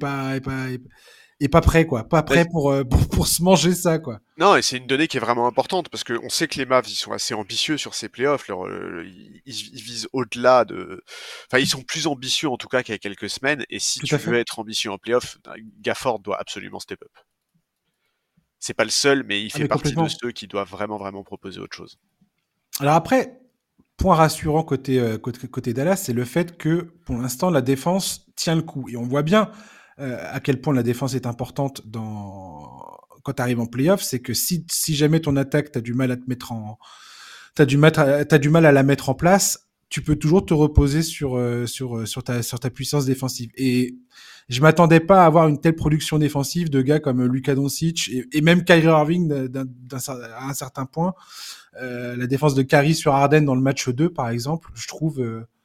et pas prêt quoi, pas prêt pour se manger ça quoi. Non, et c'est une donnée qui est vraiment importante parce qu'on sait que les Mavs ils sont assez ambitieux sur ces playoffs. Ils visent au-delà de. Enfin, ils sont plus ambitieux en tout cas qu'il y a quelques semaines. Et si Tout à tu fait. veux être ambitieux en playoffs, Gafford doit absolument step up. C'est pas le seul, mais il Ah fait mais partie de complètement. ceux qui doivent vraiment vraiment proposer autre chose. Alors après, point rassurant côté Dallas, c'est le fait que pour l'instant la défense tient le coup et on voit bien à quel point la défense est importante quand tu arrives en playoff, c'est que si jamais ton attaque t'as du mal à te mettre en t'as du mal à la mettre en place, tu peux toujours te reposer sur ta puissance défensive. Et je m'attendais pas à avoir une telle production défensive de gars comme Luka Doncic et même Kyrie Irving à un certain point. La défense de Kyrie sur Harden dans le match 2, par exemple, je trouve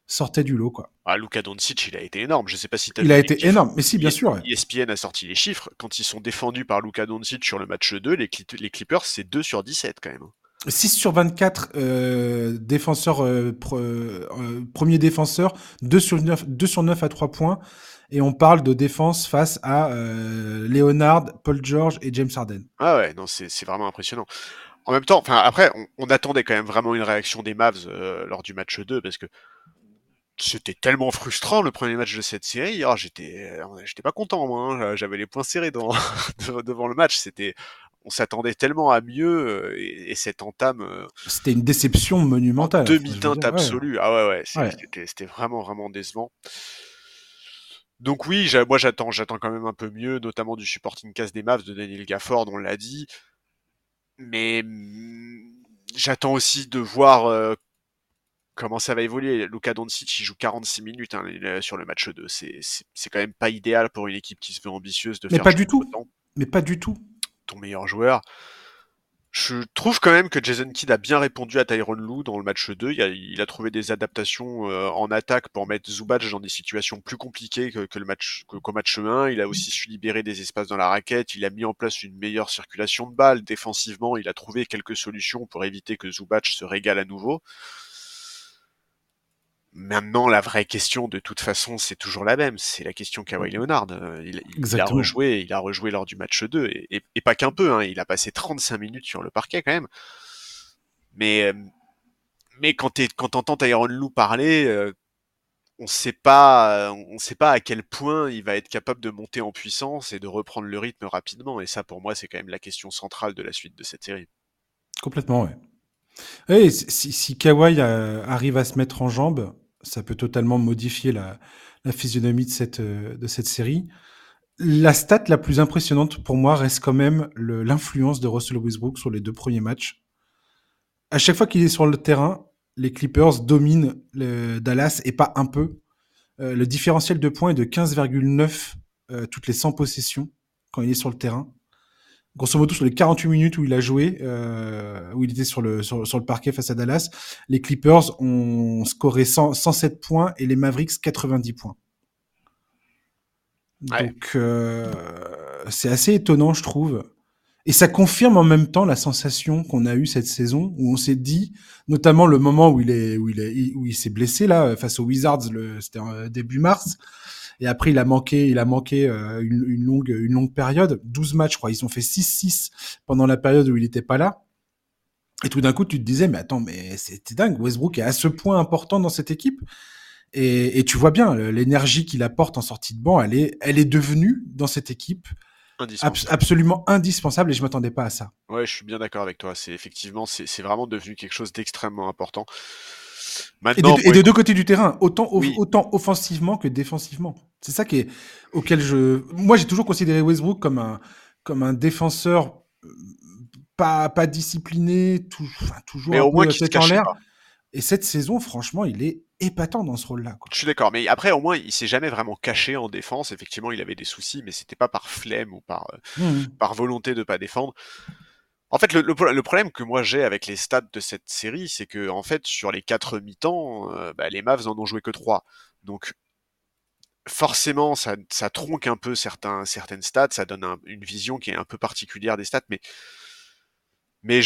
sortait du lot, quoi. Ah, Luka Doncic, il a été énorme. Je sais pas si tu as Il vu a les été chiffres. énorme. Mais si, bien sûr. Ouais. ESPN a sorti les chiffres. Quand ils sont défendus par Luka Doncic sur le match 2, les Clippers, c'est 2 sur 17 quand même. 6 sur 24 défenseurs, premier défenseur, 2 sur 9 à 3 points. Et on parle de défense face à Leonard, Paul George et James Harden. Ah ouais, non, c'est vraiment impressionnant. En même temps, enfin après, on attendait quand même vraiment une réaction des Mavs lors du match 2 parce que c'était tellement frustrant le premier match de cette série. Ah, j'étais pas content moi. J'avais les poings serrés devant le match. On s'attendait tellement à mieux et cette entame C'était une déception en monumentale. Enfin, je veux demi-teinte dire, ouais. absolue. Ah ouais, ouais, Ouais. c'était vraiment vraiment décevant. Donc oui, moi j'attends quand même un peu mieux, notamment du supporting cast des Mavs de Daniel Gafford, on l'a dit. Mais j'attends aussi de voir comment ça va évoluer. Luka Doncic, il joue 46 minutes sur le match 2. C'est quand même pas idéal pour une équipe qui se veut ambitieuse de Mais faire pas jouer du tout. autant Mais pas du tout. ton meilleur joueur. Je trouve quand même que Jason Kidd a bien répondu à Tyronn Lue dans le match 2. Il a trouvé des adaptations en attaque pour mettre Zubac dans des situations plus compliquées qu'au match 1. Il a aussi su libérer des espaces dans la raquette. Il a mis en place une meilleure circulation de balles. Défensivement, il a trouvé quelques solutions pour éviter que Zubac se régale à nouveau. Maintenant, la vraie question, de toute façon, c'est toujours la même. C'est la question Kawhi Leonard. Exactement. Il a rejoué lors du match 2, et pas qu'un peu, hein. Il a passé 35 minutes sur le parquet, quand même. Mais, mais quand t'entends Tyronn Lue parler, on sait pas à quel point il va être capable de monter en puissance et de reprendre le rythme rapidement. Et ça, pour moi, c'est quand même la question centrale de la suite de cette série. Complètement, ouais. Et si Kawhi arrive à se mettre en jambes, ça peut totalement modifier la physionomie de cette série. La stat la plus impressionnante pour moi reste quand même l'influence de Russell Westbrook sur les 2 premiers matchs. À chaque fois qu'il est sur le terrain, les Clippers dominent Dallas et pas un peu. Le différentiel de points est de 15,9 toutes les 100 possessions quand il est sur le terrain. Grosso modo, sur les 48 minutes où il a joué, où il était sur le parquet face à Dallas, les Clippers ont scoré 107 points et les Mavericks 90 points. Ouais. Donc, c'est assez étonnant, je trouve. Et ça confirme en même temps la sensation qu'on a eue cette saison, où on s'est dit, notamment le moment où il s'est blessé là face aux Wizards, c'était début mars, et après il a manqué une longue période, 12 matchs, je crois. Ils ont fait 6-6 pendant la période où il était pas là. Et tout d'un coup, tu te disais, mais attends, mais c'était dingue. Westbrook est à ce point important dans cette équipe. Et tu vois bien l'énergie qu'il apporte en sortie de banc, elle est devenue dans cette équipe Indispensable. absolument indispensable. Et je m'attendais pas à ça. Ouais, je suis bien d'accord avec toi. C'est vraiment devenu quelque chose d'extrêmement important. Maintenant, Et bon, de deux écoute, côtés du terrain, oui, autant offensivement que défensivement. C'est ça auquel moi j'ai toujours considéré Westbrook comme un défenseur pas discipliné, toujours mais un au moins peu qu'il se tête en cachait l'air. pas. Et cette saison, franchement, il est épatant dans ce rôle-là, quoi. Je suis d'accord, mais après, au moins, il s'est jamais vraiment caché en défense. Effectivement, il avait des soucis, mais c'était pas par flemme ou Mmh. par volonté de pas défendre. En fait, le problème que moi j'ai avec les stats de cette série, c'est que en fait, sur les 4 mi-temps, bah, les Mavs en ont joué que 3. Donc forcément, ça tronque un peu certaines stats, ça donne une vision qui est un peu particulière des stats, mais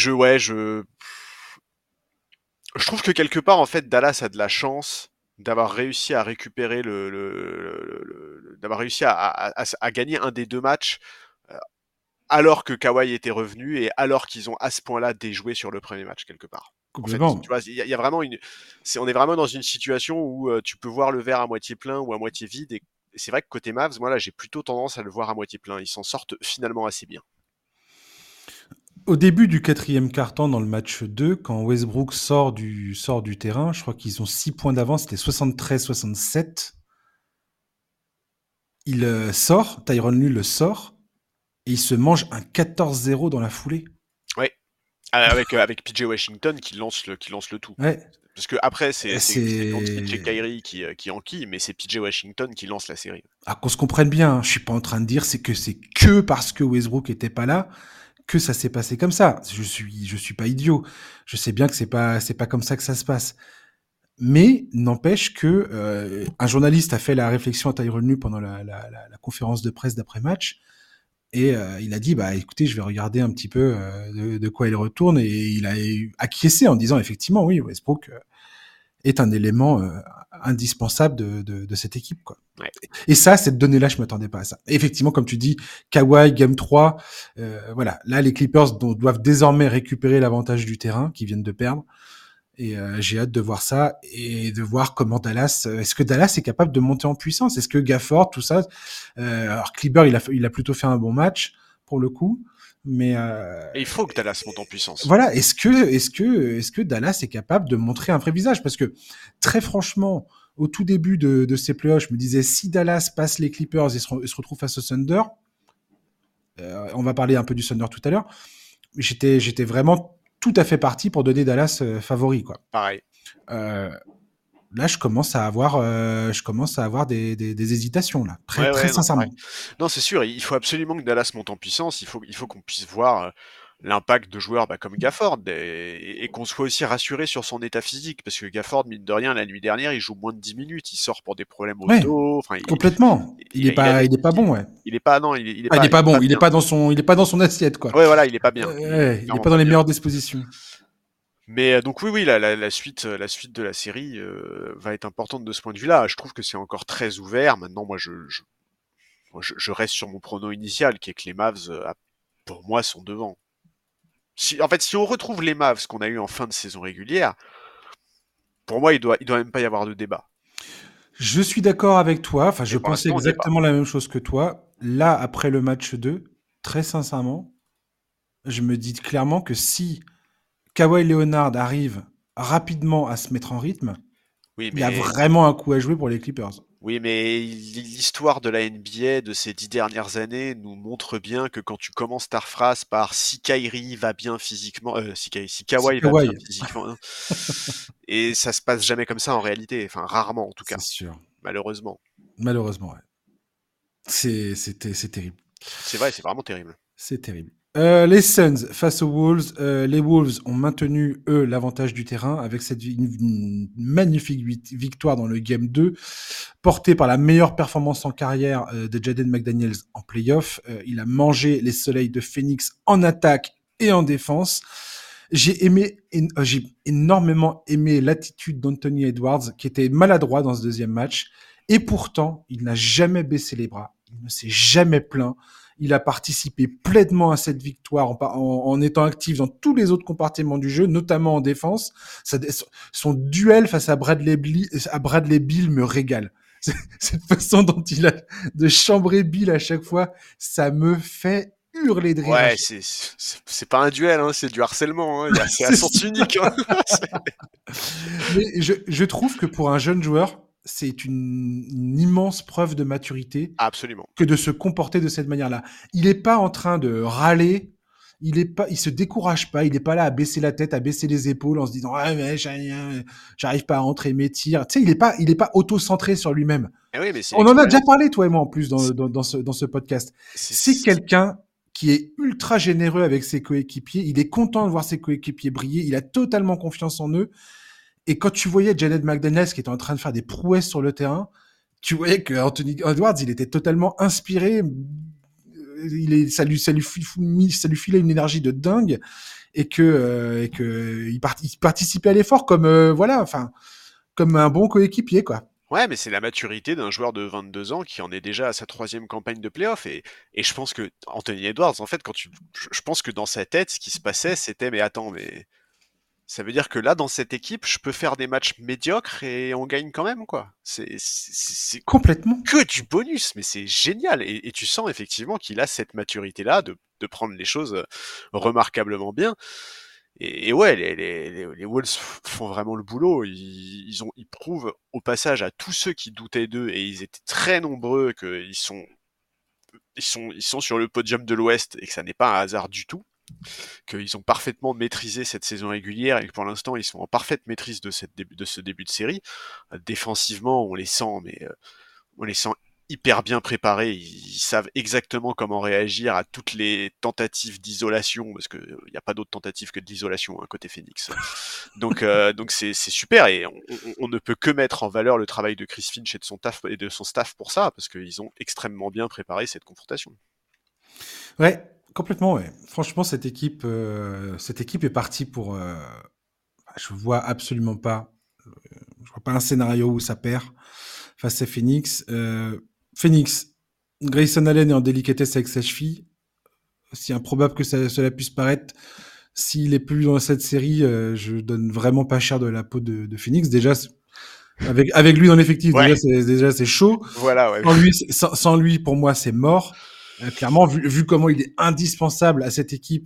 je trouve que quelque part, en fait, Dallas a de la chance d'avoir réussi à récupérer d'avoir réussi à gagner un des 2 matchs euh, alors que Kawhi était revenu et alors qu'ils ont à ce point-là déjoué sur le premier match quelque part. En fait, tu Complètement. vois, il y a vraiment on est vraiment dans une situation où tu peux voir le verre à moitié plein ou à moitié vide. Et c'est vrai que côté Mavs, moi là, j'ai plutôt tendance à le voir à moitié plein. Ils s'en sortent finalement assez bien. Au début du quatrième quart-temps dans le match 2, quand Westbrook sort du terrain, je crois qu'ils ont 6 points d'avance, c'était 73-67. Il sort, Tyronn Lue le sort, et il se mange un 14-0 dans la foulée. Ouais, avec PJ Washington qui lance le tout. Ouais, Parce que après, c'est Doncic et c'est... Kyrie qui enquillent, mais c'est PJ Washington qui lance la série. Ah, qu'on se comprenne bien, hein, je suis pas en train de dire c'est que parce que Westbrook était pas là que ça s'est passé comme ça. Je suis pas idiot. Je sais bien que c'est pas comme ça que ça se passe. Mais n'empêche que un journaliste a fait la réflexion à Tyrone Lue pendant la conférence de presse d'après-match. Et il a dit, bah écoutez, je vais regarder un petit peu de quoi il retourne. Et il a acquiescé en disant, effectivement, oui, Westbrook est un élément indispensable de cette équipe, quoi. Ouais. Et ça, cette donnée-là, je m'attendais pas à ça. Et effectivement, comme tu dis, Kawhi, Game 3, voilà. Là, les Clippers doivent désormais récupérer l'avantage du terrain qu'ils viennent de perdre. Et j'ai hâte de voir ça et de voir comment Dallas. Est-ce que Dallas est capable de monter en puissance? Est-ce que Gafford, tout ça. Alors Kleber, il a plutôt fait un bon match pour le coup, mais Et il faut que Dallas monte en puissance. voilà. Est-ce que Dallas est capable de montrer un vrai visage? Parce que très franchement, au tout début de ces playoffs, je me disais si Dallas passe les Clippers et se retrouve face au Thunder, on va parler un peu du Thunder tout à l'heure. J'étais vraiment tout à fait parti pour donner Dallas favori, quoi. Pareil. Là, je commence à avoir des hésitations là, très très Ouais, non, pareil. sincèrement. Non, c'est sûr, il faut absolument que Dallas monte en puissance. Il faut qu'on puisse voir l'impact de joueurs comme Gafford et qu'on soit aussi rassuré sur son état physique. Parce que Gafford, mine de rien, la nuit dernière, il joue moins de 10 minutes. Il sort pour des problèmes au Ouais, dos. Enfin, complètement. Il est pas bon, ouais. il est pas, non, Ah, il est pas il est bon. pas bien. Il est pas dans son assiette, quoi. Ouais, voilà, il est pas bien. Il est Ouais, il est clairement pas dans pas les bien. meilleures dispositions. Mais donc oui, la suite de la série va être importante de ce point de vue-là. Je trouve que c'est encore très ouvert. Maintenant, je reste sur mon prono initial, qui est que les Mavs, pour moi, sont devant. En fait, si on retrouve les Mavs qu'on a eu en fin de saison régulière, pour moi, il doit même pas y avoir de débat. Je suis d'accord avec toi. Enfin, Et je pour pensais l'instant, on n'y est pas. exactement la même chose que toi. Là, après le match 2, très sincèrement, je me dis clairement que si Kawhi Leonard arrive rapidement à se mettre en rythme, Oui, il y a mais vraiment un coup à jouer pour les Clippers. oui, mais l'histoire de la NBA de ces 10 dernières années nous montre bien que quand tu commences ta phrase par si Kyrie va bien physiquement, si Si Kawhi va bien Kawhi, physiquement, hein, et ça se passe jamais comme ça en réalité, enfin rarement en tout c'est cas, sûr. malheureusement. Malheureusement, ouais. C'est terrible. C'est vrai, c'est vraiment terrible. C'est terrible. Les Suns face aux Wolves. Les Wolves ont maintenu, eux, l'avantage du terrain avec une magnifique victoire dans le Game 2, portée par la meilleure performance en carrière de Jaden McDaniels en playoff. Il a mangé les Soleils de Phoenix en attaque et en défense. J'ai énormément aimé l'attitude d'Anthony Edwards, qui était maladroit dans ce deuxième match. Et pourtant, il n'a jamais baissé les bras. Il ne s'est jamais plaint. Il a participé pleinement à cette victoire en étant actif dans tous les autres compartiments du jeu, notamment en défense. Son duel face à Bradley Beal me régale. Cette façon dont il a de chambrer Bill à chaque fois, ça me fait hurler de rire. Ouais, c'est pas un duel, hein, c'est du harcèlement, hein, c'est à C'est sens ça. unique, hein. Mais je trouve que pour un jeune joueur, c'est une immense preuve de maturité Absolument. que de se comporter de cette manière-là. Il n'est pas en train de râler, il se décourage pas, il n'est pas là à baisser la tête, à baisser les épaules en se disant ah mais j'arrive pas à rentrer mes tirs. Tu sais, il est pas auto-centré sur lui-même. Et oui, mais c'est On en a déjà l'expérience. parlé toi et moi en plus C'est dans ce podcast. C'est c'est- quelqu'un qui est ultra généreux avec ses coéquipiers, il est content de voir ses coéquipiers briller, il a totalement confiance en eux. Et quand tu voyais Janet McDaniels qui était en train de faire des prouesses sur le terrain, tu voyais que Anthony Edwards, il était totalement inspiré. Ça lui filait une énergie de dingue et que il participait à l'effort comme voilà, enfin comme un bon coéquipier quoi. Ouais, mais c'est la maturité d'un joueur de 22 ans qui en est déjà à sa troisième campagne de playoff. Et je pense que Anthony Edwards, en fait, je pense que dans sa tête, ce qui se passait, c'était, mais attends, mais ça veut dire que là, dans cette équipe, je peux faire des matchs médiocres et on gagne quand même, quoi. C'est Complètement. que du bonus, mais c'est génial. Et tu sens effectivement qu'il a cette maturité-là de prendre les choses remarquablement bien. Et ouais, les Wolves font vraiment le boulot. Ils prouvent au passage à tous ceux qui doutaient d'eux, et ils étaient très nombreux, ils sont sur le podium de l'Ouest et que ça n'est pas un hasard du tout, qu'ils ont parfaitement maîtrisé cette saison régulière et que pour l'instant ils sont en parfaite maîtrise de ce début de série. Défensivement, on les sent, mais on les sent hyper bien préparés. Ils savent exactement comment réagir à toutes les tentatives d'isolation, parce que il n'y a pas d'autre tentative que de l'isolation, hein, côté Phoenix. Donc c'est super et on ne peut que mettre en valeur le travail de Chris Finch et de son staff pour ça, parce qu'ils ont extrêmement bien préparé cette confrontation. Ouais, complètement, ouais. Franchement, cette équipe est partie pour. Je vois absolument pas. Je vois pas un scénario où ça perd face à Phoenix. Phoenix, Grayson Allen est en délicatesse avec sa cheville. Si improbable que cela puisse paraître, s'il est plus dans cette série, je donne vraiment pas cher de la peau de Phoenix. Déjà, avec lui dans l'effectif, Ouais, déjà c'est chaud. voilà, ouais. Sans lui, pour moi, c'est mort. Clairement, vu comment il est indispensable à cette équipe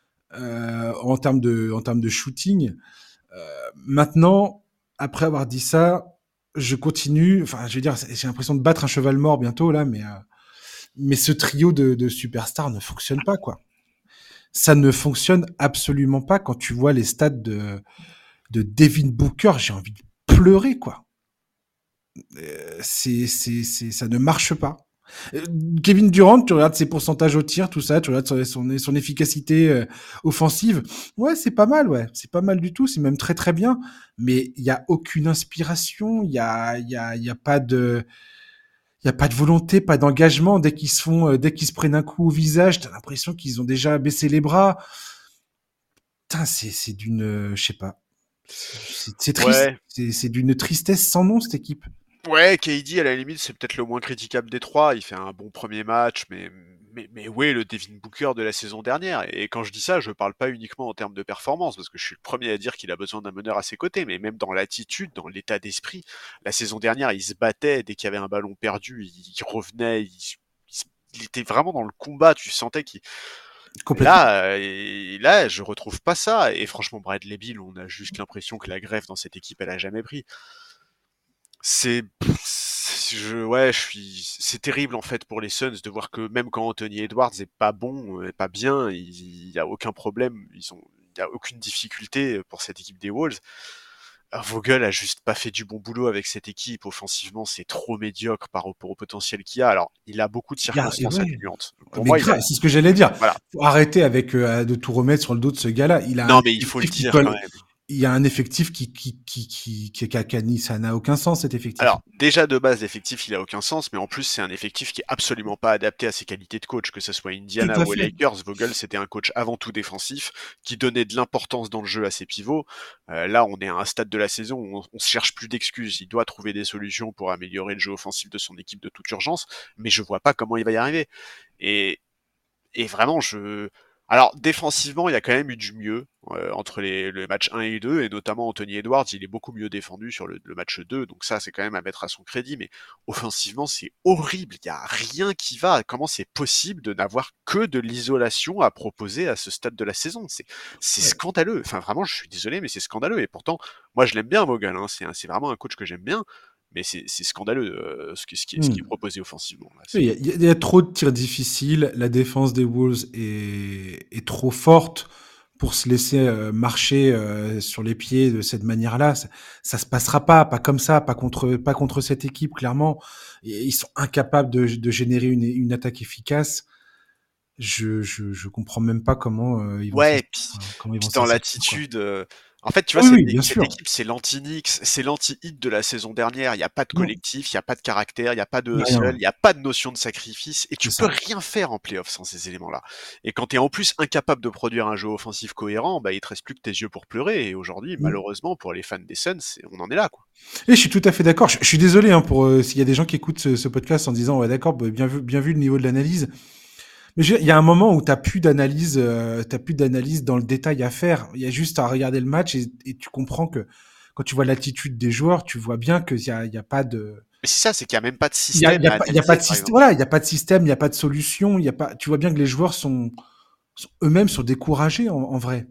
en termes de shooting. Maintenant, après avoir dit ça, je continue. Enfin, je veux dire, j'ai l'impression de battre un cheval mort bientôt là, mais ce trio de superstars ne fonctionne pas, quoi. Ça ne fonctionne absolument pas quand tu vois les stats de Devin Booker. J'ai envie de pleurer, quoi. Ça ne marche pas. Kevin Durant, tu regardes ses pourcentages au tir, tout ça, tu regardes son efficacité offensive. Ouais, c'est pas mal, ouais. C'est pas mal du tout, c'est même très très bien. Mais il y a aucune inspiration, il y a pas de, il y a pas de volonté, pas d'engagement. Dès qu'ils se prennent un coup au visage, t'as l'impression qu'ils ont déjà baissé les bras. Putain, c'est d'une, je sais pas. C'est triste. Ouais, C'est d'une tristesse sans nom, cette équipe. ouais, KD, à la limite, c'est peut-être le moins critiquable des trois. Il fait un bon premier match, mais ouais, le Devin Booker de la saison dernière. Et quand je dis ça, je parle pas uniquement en termes de performance, parce que je suis le premier à dire qu'il a besoin d'un meneur à ses côtés, mais même dans l'attitude, dans l'état d'esprit. La saison dernière, il se battait dès qu'il y avait un ballon perdu, il revenait, il était vraiment dans le combat. Tu sentais qu'il. Complètement. Là, je retrouve pas ça. Et franchement, Bradley Beal, on a juste l'impression que la greffe dans cette équipe, elle a jamais pris. C'est terrible en fait pour les Suns de voir que même quand Anthony Edwards est pas bon, est pas bien, il y a aucun problème, il y a aucune difficulté pour cette équipe des Wolves. Vogel a juste pas fait du bon boulot avec cette équipe. Offensivement, c'est trop médiocre par rapport au potentiel qu'il y a. Alors, il a beaucoup de Et circonstances ouais. atténuantes. Pour Mais moi, il a, grave, c'est ce que j'allais dire. voilà. Faut arrêter avec de tout remettre sur le dos de ce gars-là. Il a un Non, mais il faut le effectif qui dire quand colle. même. Il y a un effectif ça n'a aucun sens cet effectif. Alors, déjà de base, l'effectif, il a aucun sens, mais en plus, c'est un effectif qui est absolument pas adapté à ses qualités de coach, que ce soit Tout Indiana à ou les fait. Lakers. Vogel, c'était un coach avant tout défensif, qui donnait de l'importance dans le jeu à ses pivots. Là, on est à un stade de la saison où on se cherche plus d'excuses. Il doit trouver des solutions pour améliorer le jeu offensif de son équipe de toute urgence, mais je vois pas comment il va y arriver. Et et vraiment, alors, défensivement, il y a quand même eu du mieux entre le match 1 et 2, et notamment Anthony Edwards, il est beaucoup mieux défendu sur le match 2, donc ça, c'est quand même à mettre à son crédit, mais offensivement, c'est horrible, il n'y a rien qui va. Comment c'est possible de n'avoir que de l'isolation à proposer à ce stade de la saison? C'est Ouais. scandaleux. Enfin, vraiment, je suis désolé, mais c'est scandaleux, et pourtant, moi, je l'aime bien, Vogel, hein, c'est vraiment un coach que j'aime bien, mais c'est scandaleux ce qui est Hmm. proposé offensivement. Là, Oui, il y a trop de tirs difficiles. La défense des Wolves est trop forte pour se laisser marcher sur les pieds de cette manière-là. Ça se passera pas comme ça, pas contre cette équipe, clairement. Et ils sont incapables de générer une attaque efficace. Je comprends même pas comment ils vont Ouais, comment ils vont puis s'en dans sortir, quoi. l'attitude, en fait, tu Ah vois, oui, oui, bien cette sûr. équipe, c'est l'anti-Knicks, c'est l'anti-Heat de la saison dernière. Il y a pas de Non, collectif, il y a pas de caractère, il y a pas il y de a hustle, rien. il y a pas de notion de sacrifice, et C'est tu peux ça. rien faire en playoff sans ces éléments-là. Et quand tu es en plus incapable de produire un jeu offensif cohérent, bah, il te reste plus que tes yeux pour pleurer. Et aujourd'hui, Mm. malheureusement, pour les fans des Suns, on en est là, quoi. Et je suis tout à fait d'accord. Je suis désolé hein, pour s'il y a des gens qui écoutent ce podcast en disant ouais d'accord, bah, bien vu le niveau de l'analyse. Mais il y a un moment où t'as plus d'analyse dans le détail à faire. Il y a juste à regarder le match et tu comprends que quand tu vois l'attitude des joueurs, tu vois bien il y a pas de, Mais c'est ça, c'est qu'il y a même pas de système à il y a pas analyser, de par système. exemple. Voilà, il y a pas de système, il y a pas de solution. Il y a pas. Tu vois bien que les joueurs sont eux-mêmes sont découragés en vrai.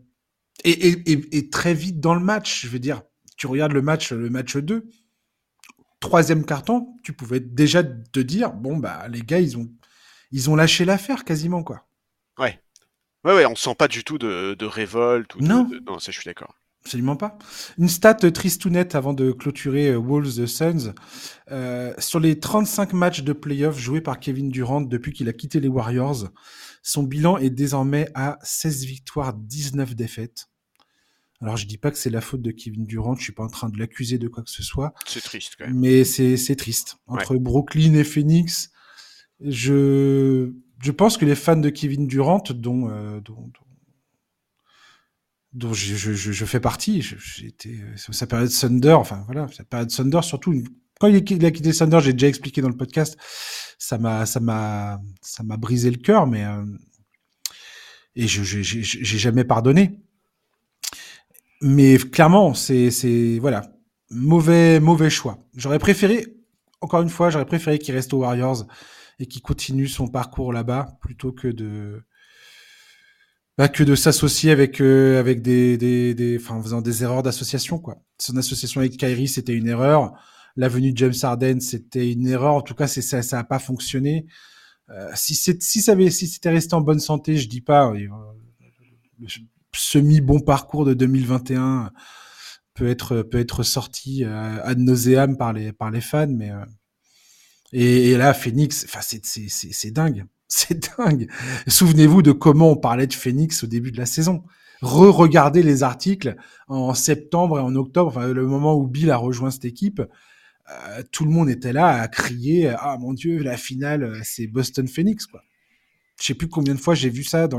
Et très vite dans le match, je veux dire, tu regardes le match 2 troisième carton, tu pouvais déjà te dire, bon, bah, les gars, ils ont lâché l'affaire quasiment, quoi. Ouais. Ouais, ouais, on sent pas du tout de révolte ou Non, non, ça, je suis d'accord. Absolument pas. Une stat tristounette avant de clôturer Wolves Suns. Sur les 35 matchs de playoffs joués par Kevin Durant depuis qu'il a quitté les Warriors, son bilan est désormais à 16 victoires, 19 défaites. Alors je dis pas que c'est la faute de Kevin Durant, je suis pas en train de l'accuser de quoi que ce soit, C'est triste quand même. mais c'est triste. Ouais. Entre Brooklyn et Phoenix, je, je pense que les fans de Kevin Durant, dont je fais partie. J'ai été sa période Thunder, enfin voilà, sa période Thunder surtout. Quand il a quitté Thunder, j'ai déjà expliqué dans le podcast, ça m'a brisé le cœur, mais et j'ai jamais pardonné. Mais clairement, c'est voilà, mauvais choix. J'aurais préféré, encore une fois, j'aurais préféré qu'il reste aux Warriors et qu'il continue son parcours là-bas plutôt que de s'associer avec enfin, en faisant des erreurs d'association, quoi. Son association avec Kyrie, c'était une erreur. La venue de James Harden, c'était une erreur. En tout cas, ça a pas fonctionné. Si c'était resté en bonne santé, je dis pas, le semi bon parcours de 2021 peut être sorti ad nauseam par les fans, mais et là, Phoenix, enfin, c'est dingue. C'est dingue. Souvenez-vous de comment on parlait de Phoenix au début de la saison. Re-regardez les articles en septembre et en octobre, enfin, le moment où Bill a rejoint cette équipe. Tout le monde était là à crier, ah mon Dieu, la finale, c'est Boston-Phoenix, quoi. Je sais plus combien de fois j'ai vu ça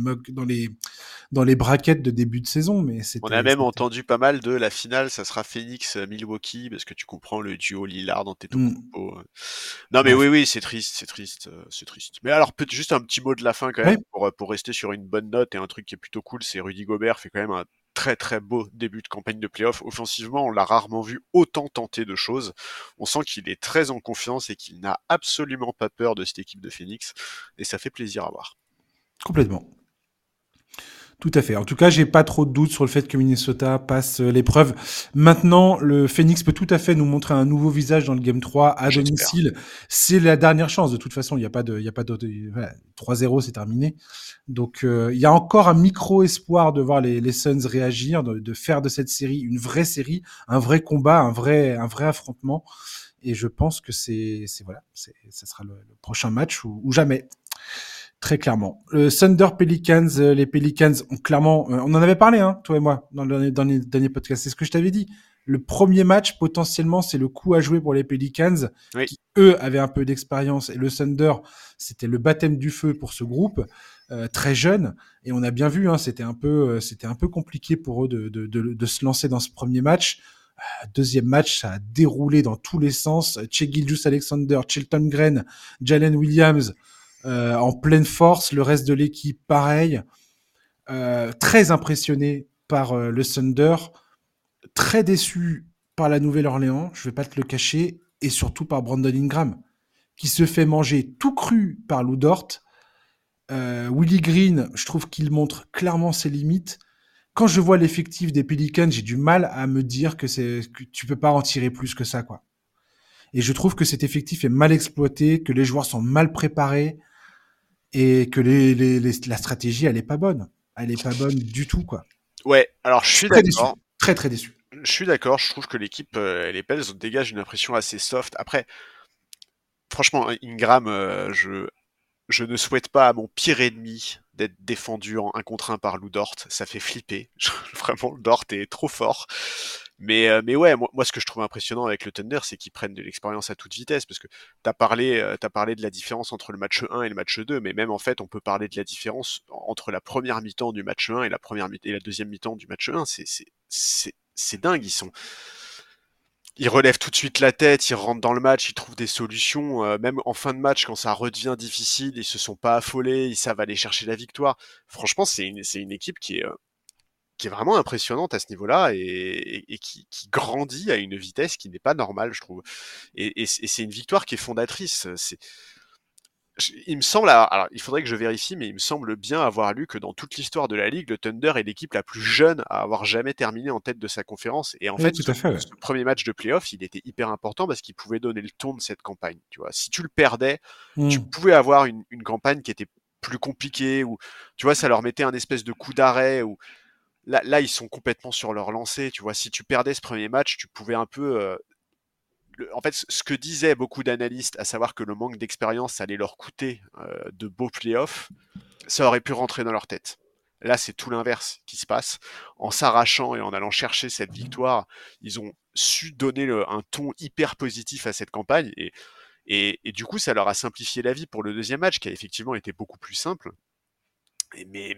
dans les brackets de début de saison, mais On a même entendu pas mal de la finale, ça sera Phoenix-Milwaukee, parce que tu comprends le duo Lillard-Antetokounmpo. Non mais Bref. oui, c'est triste, c'est triste. Mais alors peut-être juste un petit mot de la fin quand Ouais, même, pour rester sur une bonne note, et un truc qui est plutôt cool, c'est Rudy Gobert fait quand même un très très beau début de campagne de playoff. Offensivement, on l'a rarement vu autant tenter de choses. On sent qu'il est très en confiance et qu'il n'a absolument pas peur de cette équipe de Phoenix, et ça fait plaisir à voir. complètement. Tout à fait. En tout cas, j'ai pas trop de doutes sur le fait que Minnesota passe l'épreuve. Maintenant, le Phoenix peut tout à fait nous montrer un nouveau visage dans le Game 3 à J'espère. domicile. C'est la dernière chance. De toute façon, il y a pas de, voilà, 3-0, c'est terminé. Donc, il y a encore un micro espoir de voir les Suns réagir, de faire de cette série une vraie série, un vrai combat, un vrai affrontement. Et je pense que voilà, ça sera le prochain match ou jamais. Très clairement. Le Thunder Pelicans, les Pelicans ont clairement, on en avait parlé, hein, toi et moi, dans les derniers podcasts. C'est ce que je t'avais dit. Le premier match, potentiellement, c'est le coup à jouer pour les Pelicans, Oui. qui, eux, avaient un peu d'expérience. Et le Thunder, c'était le baptême du feu pour ce groupe, très jeune. Et on a bien vu, hein, c'était un peu compliqué pour eux de se lancer dans ce premier match. Deuxième match, ça a déroulé dans tous les sens. Shai Gilgeous-Alexander, Chilton Grain, Jalen Williams, en pleine force. Le reste de l'équipe, pareil. Très impressionné par le Thunder. Très déçu par la Nouvelle-Orléans, je vais pas te le cacher. Et surtout par Brandon Ingram, qui se fait manger tout cru par Lou Dort. Willie Green, je trouve qu'il montre clairement ses limites. Quand je vois l'effectif des Pelicans, j'ai du mal à me dire que tu peux pas en tirer plus que ça, quoi. Et je trouve que cet effectif est mal exploité, que les joueurs sont mal préparés et que la stratégie, elle est pas bonne. Elle est pas bonne du tout, quoi. Ouais, alors je Je suis suis très déçu. d'accord. Très, très déçu. Je suis d'accord, je trouve que l'équipe, les Pels dégagent une impression assez soft. Après, franchement, Ingram, je ne souhaite pas à mon pire ennemi d'être défendu en 1 contre 1 par Lou Dort. Ça fait flipper. Vraiment, le Dort est trop fort. Mais ouais, moi, ce que je trouve impressionnant avec le Thunder, c'est qu'ils prennent de l'expérience à toute vitesse. Parce que t'as parlé de la différence entre le match 1 et le match 2, mais même en fait, on peut parler de la différence entre la première mi-temps du match 1 et et la deuxième mi-temps du match 1. C'est dingue. Ils relèvent tout de suite la tête, ils rentrent dans le match, ils trouvent des solutions, même en fin de match quand ça redevient difficile, ils se sont pas affolés, ils savent aller chercher la victoire. Franchement, c'est une équipe qui est vraiment impressionnante à ce niveau-là et qui grandit à une vitesse qui n'est pas normale, je trouve. Et c'est une victoire qui est fondatrice. Il me semble, alors il faudrait que je vérifie, mais il me semble bien avoir lu que dans toute l'histoire de la Ligue, le Thunder est l'équipe la plus jeune à avoir jamais terminé en tête de sa conférence. Et en Oui, fait, tout à fait, ouais. ce premier match de playoff, il était hyper important parce qu'il pouvait donner le ton de cette campagne. Tu vois, si tu le perdais, tu Mm. pouvais avoir une campagne qui était plus compliquée ou tu vois, ça leur mettait un espèce de coup d'arrêt ou là, ils sont complètement sur leur lancée. Tu vois, si tu perdais ce premier match, tu pouvais un peu. En fait, ce que disaient beaucoup d'analystes, à savoir que le manque d'expérience allait leur coûter de beaux playoffs, ça aurait pu rentrer dans leur tête. Là, c'est tout l'inverse qui se passe. En s'arrachant et en allant chercher cette victoire, ils ont su donner un ton hyper positif à cette campagne et du coup, ça leur a simplifié la vie pour le deuxième match qui a effectivement été beaucoup plus simple. Mais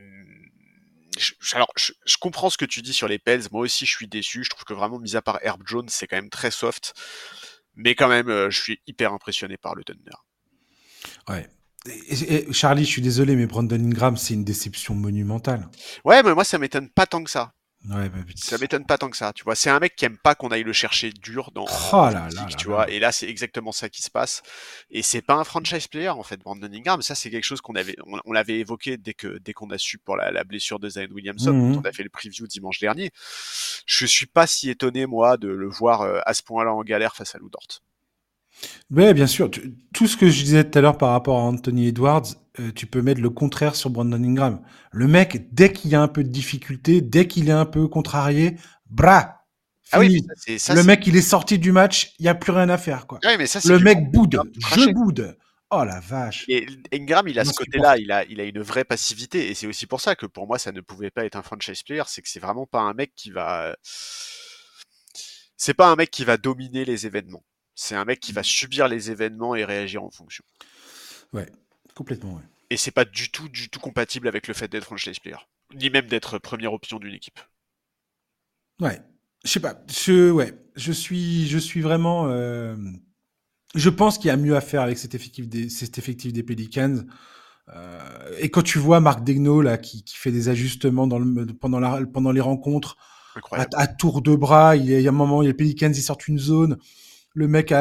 je comprends ce que tu dis sur les Pels. Moi aussi, je suis déçu. Je trouve que vraiment, mis à part Herb Jones, c'est quand même très soft. Mais quand même, je suis hyper impressionné par le Thunder. Ouais. Charlie, je suis désolé, mais Brandon Ingram, c'est une déception monumentale. Ouais, mais moi, ça m'étonne pas tant que ça. Ouais, bah, Ça m'étonne pas tant que ça, tu vois. C'est un mec qui aime pas qu'on aille le chercher dur en oh là là physique, là tu vois. là. Et là, c'est exactement ça qui se passe. Et c'est pas un franchise player, en fait, Brandon Ingram. Ça, c'est quelque chose on l'avait évoqué dès qu'on a su pour la blessure de Zion Williamson, quand on a Mhm. fait le preview dimanche dernier. Je suis pas si étonné, moi, de le voir à ce point-là en galère face à Lou Dort. Ouais, bien sûr. Tout ce que je disais tout à l'heure par rapport à Anthony Edwards, tu peux mettre le contraire sur Brandon Ingram. Le mec, dès qu'il y a un peu de difficulté, dès qu'il est un peu contrarié, bra, Ah oui, mais fini. ça, Le c'est, mec, il est sorti du match, il n'y a plus rien à faire, quoi. ah oui, mais ça, c'est Le du mec Brandon boude. Ingram tout Je craché. boude. Oh la vache. Et Ingram, il a ce côté-là, Insupportable. il a une vraie passivité, et c'est aussi pour ça que pour moi, ça ne pouvait pas être un franchise player, c'est que c'est vraiment pas un mec qui va, c'est pas un mec qui va dominer les événements. C'est un mec qui va subir les événements et réagir en fonction. Ouais, complètement, ouais. Et c'est pas du tout compatible avec le fait d'être franchise player, ni même d'être première option d'une équipe. Ouais. Je sais pas. Ouais. Je suis vraiment. Je pense qu'il y a mieux à faire avec cet effectif des Pelicans. Et quand tu vois Marc Degnaud là qui fait des ajustements pendant les rencontres Incroyable. à tour de bras, il y a un moment, il y a les Pelicans, ils sortent une zone, le mec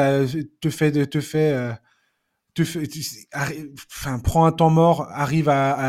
enfin, prend un temps mort, arrive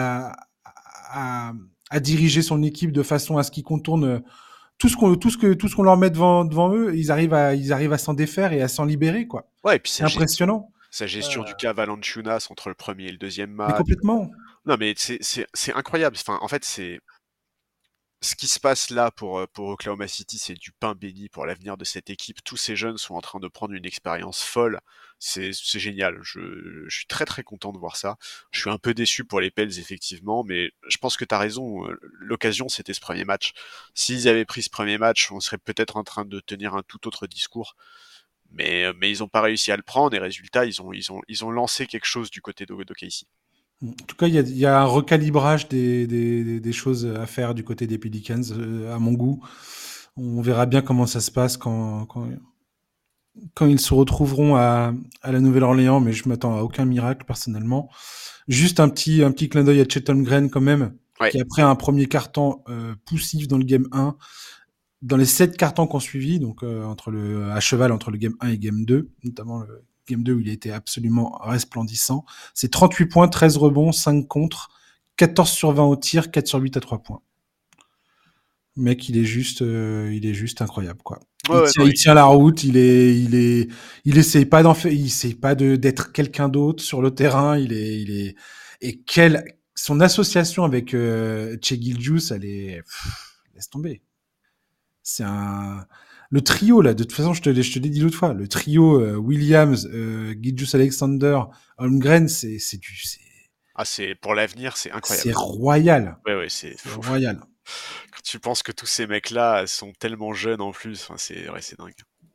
à, à diriger son équipe de façon à ce qu'ils contournent tout ce qu'on leur met devant eux, ils arrivent à s'en défaire et à s'en libérer, quoi. Ouais, et puis C'est impressionnant. sa Euh, gestion du cas Valanciunas entre le premier et le deuxième mais match. complètement. Non, mais c'est incroyable. Enfin, en fait, ce qui se passe là pour Oklahoma City, c'est du pain béni pour l'avenir de cette équipe. Tous ces jeunes sont en train de prendre une expérience folle. C'est génial. Je suis très très content de voir ça. Je suis un peu déçu pour les Pels, effectivement, mais je pense que tu as raison. L'occasion, c'était ce premier match. S'ils avaient pris ce premier match, on serait peut-être en train de tenir un tout autre discours. Mais ils n'ont pas réussi à le prendre et résultat, ils ont lancé quelque chose du côté de Casey. En tout cas, il y a un recalibrage des choses à faire du côté des Pelicans, à mon goût. On verra bien comment ça se passe quand ils se retrouveront à la Nouvelle-Orléans, mais je m'attends à aucun miracle personnellement. Juste un petit clin d'œil à Chet Holmgren quand même, Ouais, qui après un premier carton poussif dans le game 1, dans les 7 cartons qu'on suivi, donc à cheval entre le game 1 et game 2, notamment le game 2 où il a été absolument resplendissant, c'est 38 points, 13 rebonds, 5 contre, 14 sur 20 au tir, 4 sur 8 à 3 points. Le mec, il est juste incroyable, quoi. ouais, Il ouais, tient, non, il tient la route, il essaye pas il essaye pas d'être quelqu'un d'autre sur le terrain, et son association avec Che Gilgeous, laisse tomber. C'est le trio là. De toute façon, je te l'ai dit l'autre fois. Le trio Williams, Gilgeous Alexander, Holmgren, ah, c'est pour l'avenir, c'est c'est incroyable. royal. Ouais, ouais, c'est C'est fou. royal. Quand tu penses que tous ces mecs-là sont tellement jeunes en plus, enfin, c'est dingue.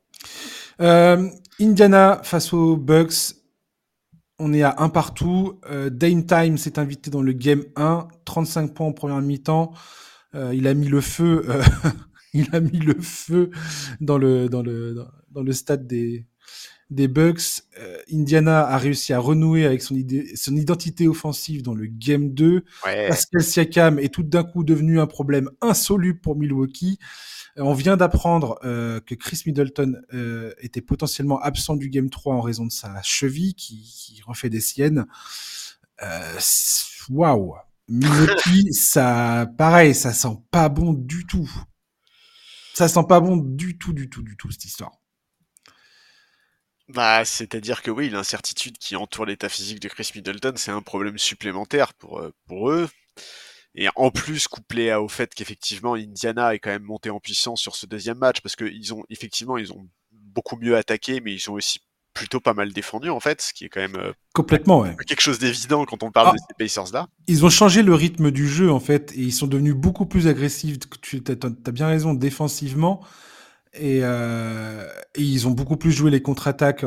Indiana face aux Bucks. On est à un partout. Dame Time s'est invité dans le game 1, 35 points en première mi-temps. Il a mis le feu. Il a mis le feu dans le stade des Bucks. Indiana a réussi à renouer avec son identité offensive dans le Game 2. Ouais, Pascal Siakam est tout d'un coup devenu un problème insoluble pour Milwaukee. On vient d'apprendre que Chris Middleton était potentiellement absent du Game 3 en raison de sa cheville qui refait des siennes. Waouh. Milwaukee, ça, pareil, ça sent pas bon du tout. Ça sent pas bon du tout, du tout, du tout, cette histoire. bah, c'est-à-dire que oui, l'incertitude qui entoure l'état physique de Chris Middleton, c'est un problème supplémentaire pour eux. Et en plus, couplé au fait qu'effectivement Indiana est quand même monté en puissance sur ce deuxième match, parce que ils ont beaucoup mieux attaqué, mais ils ont aussi plutôt pas mal défendu en fait, ce qui est quand même pas Complètement, ouais. quelque chose d'évident quand on parle de Ah, ces Pacers-là. ils ont changé le rythme du jeu, en fait, et ils sont devenus beaucoup plus agressifs. Tu as bien raison, défensivement. Et ils ont beaucoup plus joué les contre-attaques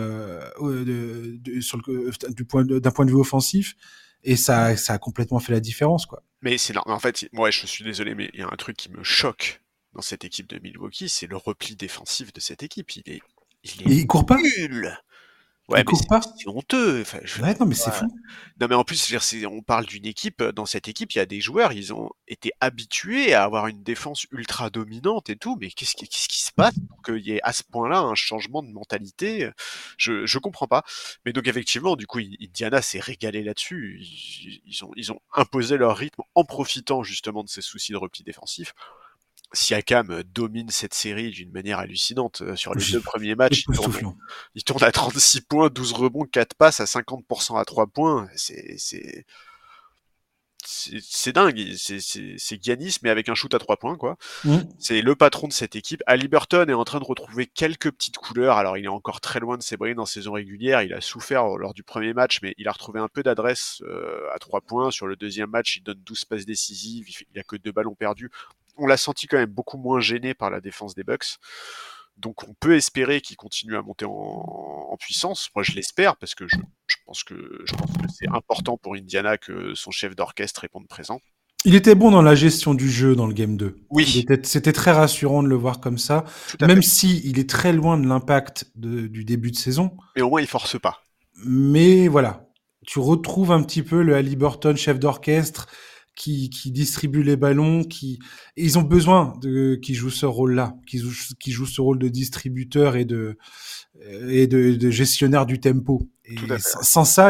d'un point de vue offensif. Et ça a complètement fait la différence, quoi. Mais c'est normal. En fait, moi, je suis désolé, mais il y a un truc qui me choque dans cette équipe de Milwaukee, c'est le repli défensif de cette équipe. Il Et est ils courent pas. nul. Ouais, Ils mais courent pas. c'est honteux. Enfin, Ouais, non, mais c'est fou. non, mais en plus, je veux dire, on parle d'une équipe, dans cette équipe, il y a des joueurs, ils ont été habitués à avoir une défense ultra dominante et tout, mais qu'est-ce qui se passe pour qu'il y ait à ce point-là un changement de mentalité? Je comprends pas. Mais donc, effectivement, du coup, Indiana s'est régalé là-dessus. Ils ont imposé leur rythme en profitant justement de ces soucis de repli défensif. Siakam domine cette série d'une manière hallucinante. Sur les deux premiers matchs, Époustouflant. il tourne à 36 points, 12 rebonds, 4 passes à 50% à 3 points. C'est dingue. C'est Giannis, mais avec un shoot à 3 points, quoi. Mmh. C'est le patron de cette équipe. Haliburton est en train de retrouver quelques petites couleurs. Alors, il est encore très loin de ses brilles en saison régulière. Il a souffert lors du premier match, mais il a retrouvé un peu d'adresse à 3 points. Sur le deuxième match, il donne 12 passes décisives. Il a que 2 ballons perdus. On l'a senti quand même beaucoup moins gêné par la défense des Bucks. Donc on peut espérer qu'il continue à monter en puissance. Moi je l'espère parce que je pense que c'est important pour Indiana que son chef d'orchestre réponde présent. Il était bon dans la gestion du jeu dans le Game 2. Oui, C'était très rassurant de le voir comme ça, tout à même fait. si il est très loin de l'impact du début de saison. Mais au moins il force pas. Mais voilà, tu retrouves un petit peu le Haliburton, chef d'orchestre, qui distribue les ballons, et ils ont besoin qui joue ce rôle-là, qui joue ce rôle de distributeur et de gestionnaire du tempo. Tout à Et fait. sans ça,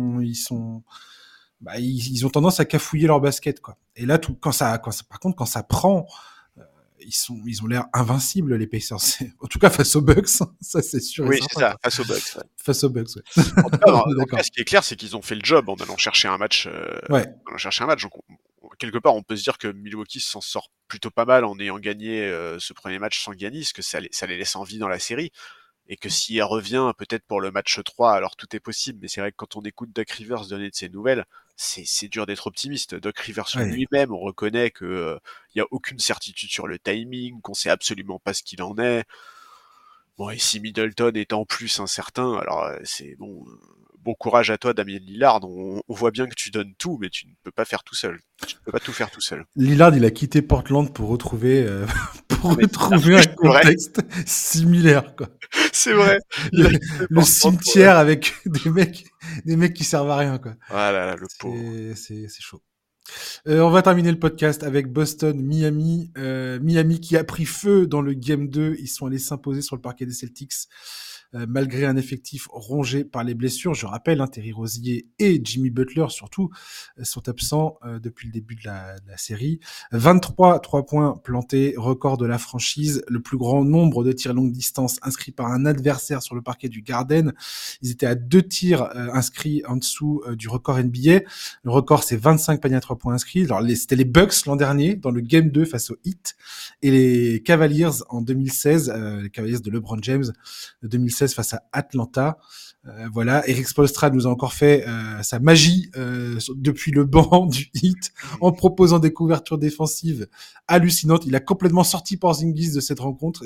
ils ont tendance à cafouiller leur basket, quoi. Et là, par contre, quand ça prend, ils ont l'air invincibles, les Pacers. En tout cas, face aux Bucks, ça c'est sûr et Oui, c'est certain, ça, quoi. face aux Bucks. Ouais. Face aux Bucks, ouais. En On est tout cas, d'accord. ce qui est clair, c'est qu'ils ont fait le job en allant chercher un match. Ouais. En allant chercher un match. Donc, quelque part, on peut se dire que Milwaukee s'en sort plutôt pas mal en ayant gagné ce premier match sans Giannis, que ça les laisse en vie dans la série. Et que s'il revient peut-être pour le match 3, alors tout est possible, mais c'est vrai que quand on écoute Doc Rivers donner de ses nouvelles, c'est dur d'être optimiste. Doc Rivers Ouais. lui-même, on reconnaît que il y a aucune certitude sur le timing, qu'on sait absolument pas ce qu'il en est. Bon, et si Middleton est en plus incertain, alors c'est bon. Bon courage à toi, Damien Lillard. On voit bien que tu donnes tout, mais tu ne peux pas faire tout seul. Tu ne peux pas tout faire tout seul. Lillard, il a quitté Portland pour retrouver, pour Ah, mais retrouver un c'est vrai, contexte similaire, quoi. c'est vrai. Il Le, a quitté le Portland pour. cimetière avec des mecs qui servent à rien, quoi. Ah là là, le pauvre. C'est chaud. On va terminer le podcast avec Boston, Miami. Miami qui a pris feu dans le Game 2. Ils sont allés s'imposer sur le parquet des Celtics. Malgré un effectif rongé par les blessures. Je rappelle, Terry Rozier et Jimmy Butler, surtout, sont absents depuis le début de la série. 23 3 points plantés, record de la franchise. Le plus grand nombre de tirs longue distance inscrits par un adversaire sur le parquet du Garden. Ils étaient à 2 tirs inscrits en dessous du record NBA. Le record, c'est 25 paniers à 3 points inscrits. Alors, c'était les Bucks l'an dernier, dans le Game 2 face au Heat. Et les Cavaliers en 2016, les Cavaliers de LeBron James, de 2016 face à Atlanta. Voilà, Eric Spoelstra nous a encore fait sa magie depuis le banc du Heat en proposant des couvertures défensives hallucinantes. Il a complètement sorti Porzingis de cette rencontre.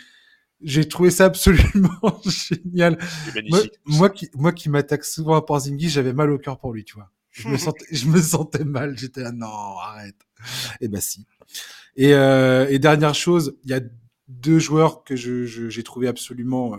J'ai trouvé ça absolument génial. Il est magnifique. Moi qui m'attaque souvent à Porzingis, j'avais mal au cœur pour lui, tu vois. Je me sentais mal. J'étais là, non, arrête. Et bah si. Et dernière chose, il y a 2 joueurs que j'ai trouvé absolument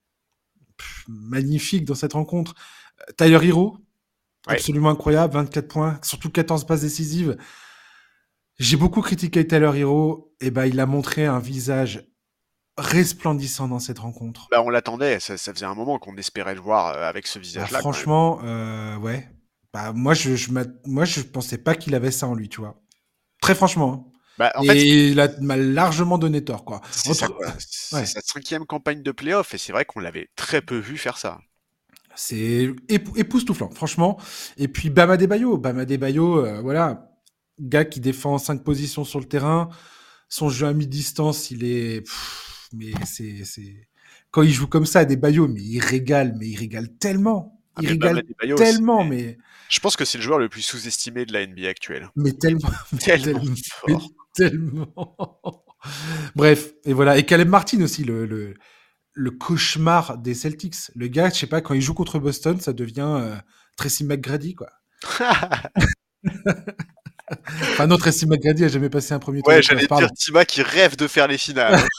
magnifiques dans cette rencontre. Tyler Hero, Ouais. absolument incroyable, 24 points, surtout 14 passes décisives. J'ai beaucoup critiqué Tyler Hero, et ben il a montré un visage resplendissant dans cette rencontre. Bah, on l'attendait, ça faisait un moment qu'on espérait le voir avec ce Bah, visage-là quand même. franchement, ouais. Bah, moi, je pensais pas qu'il avait ça en lui, tu vois. Très franchement, hein. Bah, en fait, Et il m'a largement donné tort, quoi. c'est ça Entre, quoi. C'est ouais, sa 5e campagne de playoff et c'est vrai qu'on l'avait très peu vu faire ça. c'est époustouflant, franchement. Et puis Bam Adebayo, voilà. Gars qui défend en 5 positions sur le terrain. Son jeu à mi-distance, il est. Mais c'est. Quand il joue comme ça à des Bayo, mais il régale tellement. Ah, Il mais Bam régale Adebayo, tellement, je pense que c'est le joueur le plus sous-estimé de la NBA actuelle. mais Il est tellement, mais tellement tellement, mais fort. tellement. Bref, et voilà. Et Caleb Martin aussi, le cauchemar des Celtics. Le gars, je sais pas, quand il joue contre Boston, ça devient Tracy McGrady, quoi. Enfin, non, Tracy McGrady a jamais passé un premier tour Ouais, de j'allais playoff, te dire pardon. Tima qui rêve de faire les finales, hein.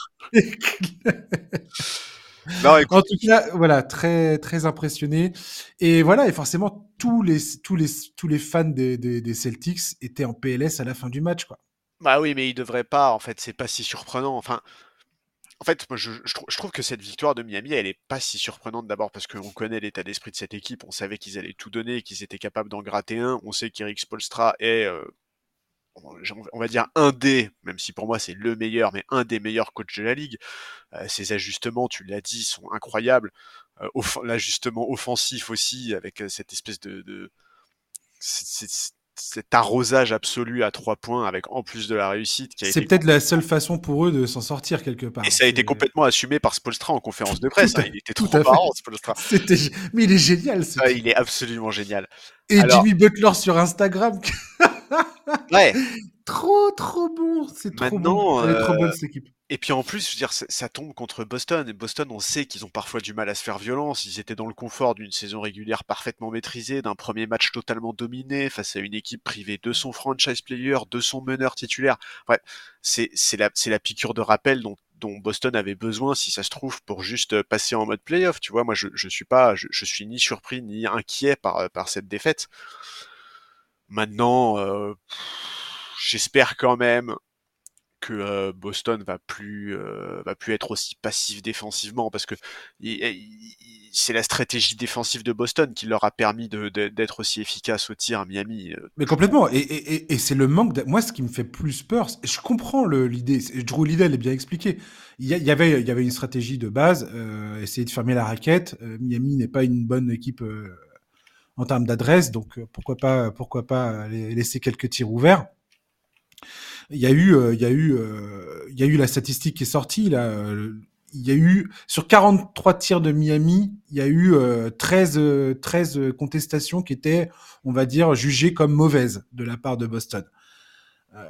Non, En écoute, tout cas, voilà, très, très impressionné. Et voilà, et forcément, tous les fans des Celtics étaient en PLS à la fin du match, quoi. bah oui, mais il devrait pas, en fait, c'est pas si surprenant. Enfin, en fait, moi, je trouve que cette victoire de Miami, elle est pas si surprenante d'abord parce qu'on connaît l'état d'esprit de cette équipe, on savait qu'ils allaient tout donner, qu'ils étaient capables d'en gratter un, on sait qu'Eric Spoelstra est, on va dire un des, même si pour moi c'est le meilleur, mais un des meilleurs coachs de la ligue. Ses ajustements, tu l'as dit, sont incroyables. L'ajustement offensif aussi, avec cette espèce de cet arrosage absolu à 3 points, avec en plus de la réussite qui a C'est été peut-être la seule façon pour eux de s'en sortir quelque et part. ça a été complètement assumé par Spoelstra en conférence de Tout presse, à, hein. Il était tout trop à fait. marrant, Spoelstra. Mais il est génial, ce Ah, type. il est absolument génial. Et Alors, Jimmy Butler sur Instagram, ouais, trop, trop bon. C'est trop bon. maintenant, Elle est trop bonne, cette équipe. et puis en plus, je veux dire, ça tombe contre Boston. Et Boston, on sait qu'ils ont parfois du mal à se faire violence. Ils étaient dans le confort d'une saison régulière parfaitement maîtrisée, d'un premier match totalement dominé face à une équipe privée de son franchise player, de son meneur titulaire. Ouais, c'est la piqûre de rappel dont Boston avait besoin, si ça se trouve, pour juste passer en mode playoff. Tu vois, moi, je suis pas, je suis ni surpris ni inquiet par cette défaite. Maintenant, j'espère quand même que Boston va plus être aussi passif défensivement parce que c'est la stratégie défensive de Boston qui leur a permis d'être aussi efficace au tir à Miami. Mais complètement. Et c'est le manque. Moi, ce qui me fait plus peur, je comprends l'idée. Drew Liddell est bien expliqué. Il y avait une stratégie de base, essayer de fermer la raquette. Miami n'est pas une bonne équipe en termes d'adresse, donc pourquoi pas laisser quelques tirs ouverts. Il y a eu la statistique qui est sortie là. Il y a eu sur 43 tirs de Miami, il y a eu 13 contestations qui étaient, on va dire, jugées comme mauvaises de la part de Boston. Euh,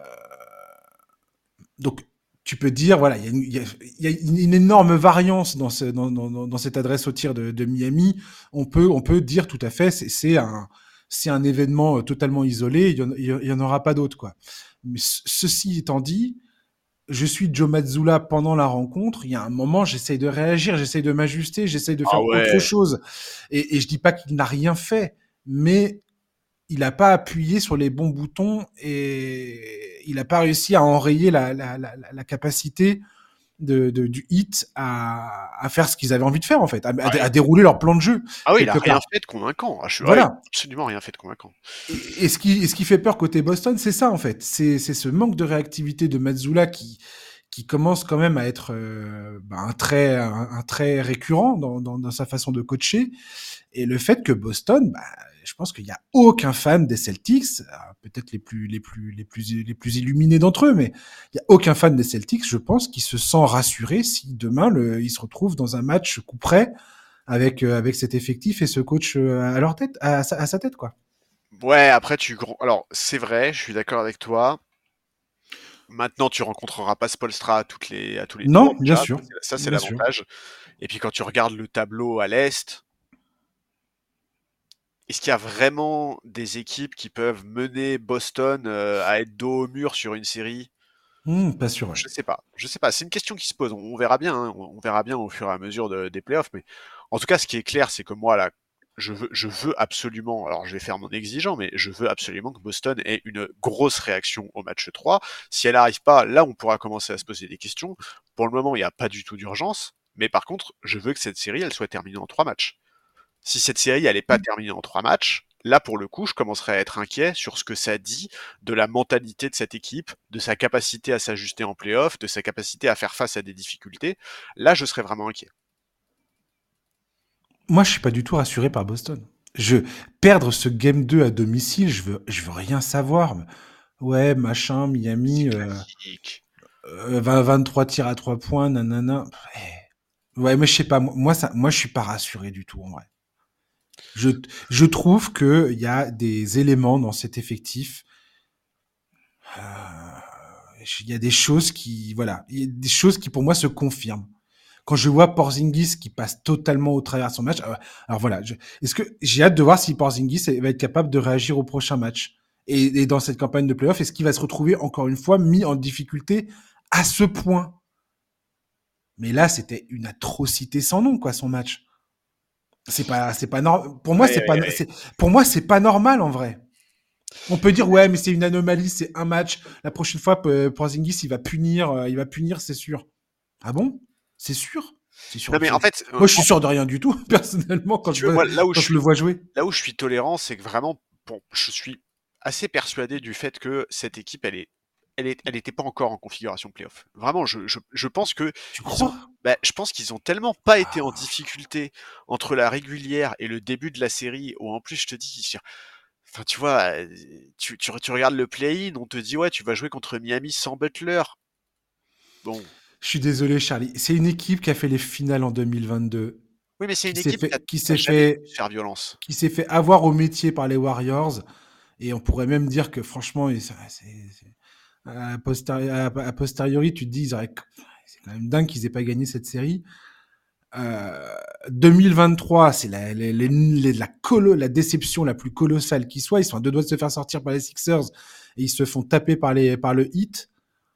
donc tu peux dire, voilà, il y a une énorme variance dans cette adresse au tir de Miami. On peut dire tout à fait, c'est un événement totalement isolé. Il y en aura pas d'autres, quoi. Mais ceci étant dit, je suis Joe Mazzulla pendant la rencontre. Il y a un moment, j'essaye de réagir, j'essaye de m'ajuster, j'essaye de Ah faire autre ouais, chose. Et je dis pas qu'il n'a rien fait, mais il n'a pas appuyé sur les bons boutons et il n'a pas réussi à enrayer la capacité du hit à faire ce qu'ils avaient envie de faire, en fait, à dérouler leur plan de jeu, ah oui, il a quelque rien part. fait de convaincant. Ouais, il a Voilà. absolument rien fait de convaincant. Ce qui fait peur côté Boston, c'est ça, en fait. C'est ce manque de réactivité de Mazzulla qui commence quand même à être un trait récurrent dans sa façon de coacher. Et le fait que Boston, je pense qu'il n'y a aucun fan des Celtics, peut-être les plus illuminés d'entre eux, mais il n'y a aucun fan des Celtics, je pense, qui se sent rassuré si demain ils se retrouvent dans un match coup près avec cet effectif et ce coach à leur tête, à sa tête, quoi. Ouais, après alors c'est vrai, je suis d'accord avec toi. Maintenant, tu rencontreras pas Spoelstra à tous les tours Non, bien déjà, sûr, ça c'est bien sûr. l'avantage. Et puis quand tu regardes le tableau à l'est, est-ce qu'il y a vraiment des équipes qui peuvent mener Boston à être dos au mur sur une série? Pas sûr, ouais. Je sais pas. Je sais pas. C'est une question qui se pose. On verra bien, hein. On verra bien au fur et à mesure des playoffs. Mais en tout cas, ce qui est clair, c'est que moi, là, je veux absolument, alors je vais faire mon exigeant, mais je veux absolument que Boston ait une grosse réaction au match 3. Si elle n'arrive pas, là, on pourra commencer à se poser des questions. Pour le moment, il n'y a pas du tout d'urgence. Mais par contre, je veux que cette série, elle soit terminée en 3 matchs. Si cette série elle est pas terminée en 3 matchs, là pour le coup, je commencerai à être inquiet sur ce que ça dit de la mentalité de cette équipe, de sa capacité à s'ajuster en playoff, de sa capacité à faire face à des difficultés. Là, je serais vraiment inquiet. Moi, je suis pas du tout rassuré par Boston. Perdre ce game 2 à domicile, je veux rien savoir. Ouais, machin, C'est Miami, classique. 23 tirs à 3 points, nanana. Ouais, mais je sais pas, moi, je suis pas rassuré du tout, en vrai. Je, je trouve que il y a des éléments dans cet effectif. Il y a des choses qui, voilà, il y a des choses qui pour moi se confirment. Quand je vois Porzingis qui passe totalement au travers de son match, alors voilà, est-ce que j'ai hâte de voir si Porzingis va être capable de réagir au prochain match et dans cette campagne de playoff, est-ce qu'il va se retrouver encore une fois mis en difficulté à ce point? Mais là, c'était une atrocité sans nom, quoi, son match. C'est pas normal. Pour moi, Ouais, ouais, ouais. pour moi, c'est pas normal en vrai. On peut dire ouais, mais c'est une anomalie, c'est un match. La prochaine fois, Porzingis, il va punir, c'est sûr. Ah bon? C'est sûr? C'est sûr. Non, mais en fait, Moi, je suis sûr de rien du tout, personnellement, si tu veux, moi, quand je le vois jouer. là où je suis tolérant, c'est que vraiment, bon, je suis assez persuadé du fait que cette équipe, elle était pas encore en configuration playoff. Vraiment, je pense que Tu ils ont, crois? je pense qu'ils ont tellement pas été en Ah, difficulté entre la régulière et le début de la série, où en plus, je te dis, enfin, tu vois, tu regardes le play-in, on te dit, ouais, tu vas jouer contre Miami sans Butler. Bon. je suis désolé, Charlie. C'est une équipe qui a fait les finales en 2022, Oui, mais c'est qui une s'est équipe fait, qui a jamais pu se faire violence. qui s'est fait avoir au métier par les Warriors. Et on pourrait même dire que franchement, à posteriori, tu te dis, c'est quand même dingue qu'ils aient pas gagné cette série. Euh, 2023, c'est la déception la plus colossale qui soit. Ils sont à deux doigts de se faire sortir par les Sixers et ils se font taper par le Heat.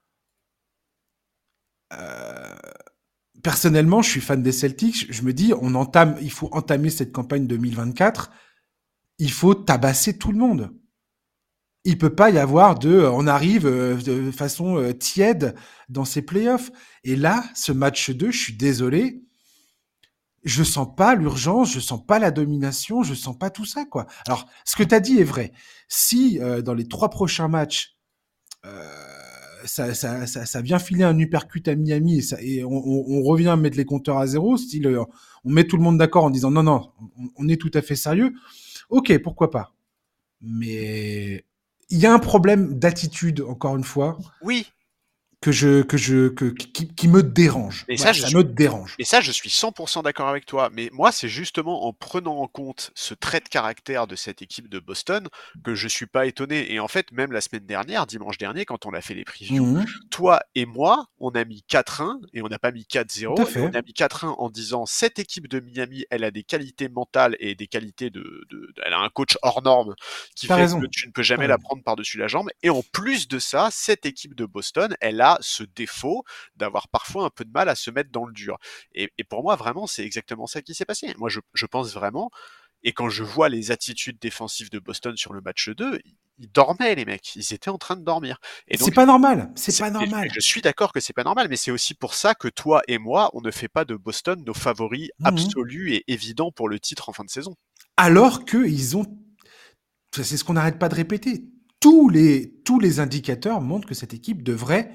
Euh, Personnellement, je suis fan des Celtics. Je me dis, il faut entamer cette campagne 2024. Il faut tabasser tout le monde. Il peut pas y avoir on arrive de façon tiède dans ces playoffs. Et là, ce match 2, je suis désolé, je sens pas l'urgence, je sens pas la domination, je sens pas tout ça, quoi. Alors, ce que tu as dit est vrai. Si dans les 3 prochains matchs, euh, ça vient filer un uppercut à Miami et on revient mettre les compteurs à zéro, style, on met tout le monde d'accord en disant non, non, on est tout à fait sérieux, ok, pourquoi pas. Mais il y a un problème d'attitude, encore une fois, Oui, qui me dérange. mais ça, Voilà, je ça suis me dérange. Mais ça, je suis 100% d'accord avec toi. Mais moi, c'est justement en prenant en compte ce trait de caractère de cette équipe de Boston que je suis pas étonné. Et en fait, même la semaine dernière, dimanche dernier, quand on a fait les previews, Mhm. toi et moi, on a mis 4-1 et on n'a pas mis Tout à 4-0. Et on fait. a mis 4-1 en disant cette équipe de Miami, elle a des qualités mentales et des qualités elle a un coach hors norme qui T'as fait que raison. tu ne peux T'as jamais la raison. prendre par-dessus la jambe. Et en plus de ça, cette équipe de Boston, elle a ce défaut d'avoir parfois un peu de mal à se mettre dans le dur. Et pour moi, vraiment, c'est exactement ça qui s'est passé. Moi, je pense vraiment, et quand je vois les attitudes défensives de Boston sur le match 2, ils dormaient, les mecs. Ils étaient en train de dormir. Et C'est donc, pas normal. C'est pas et normal. je suis d'accord que c'est pas normal, mais c'est aussi pour ça que toi et moi, on ne fait pas de Boston nos favoris Mhm. absolus et évidents pour le titre en fin de saison. Alors que ils ont, c'est ce qu'on n'arrête pas de répéter. Tous les indicateurs montrent que cette équipe devrait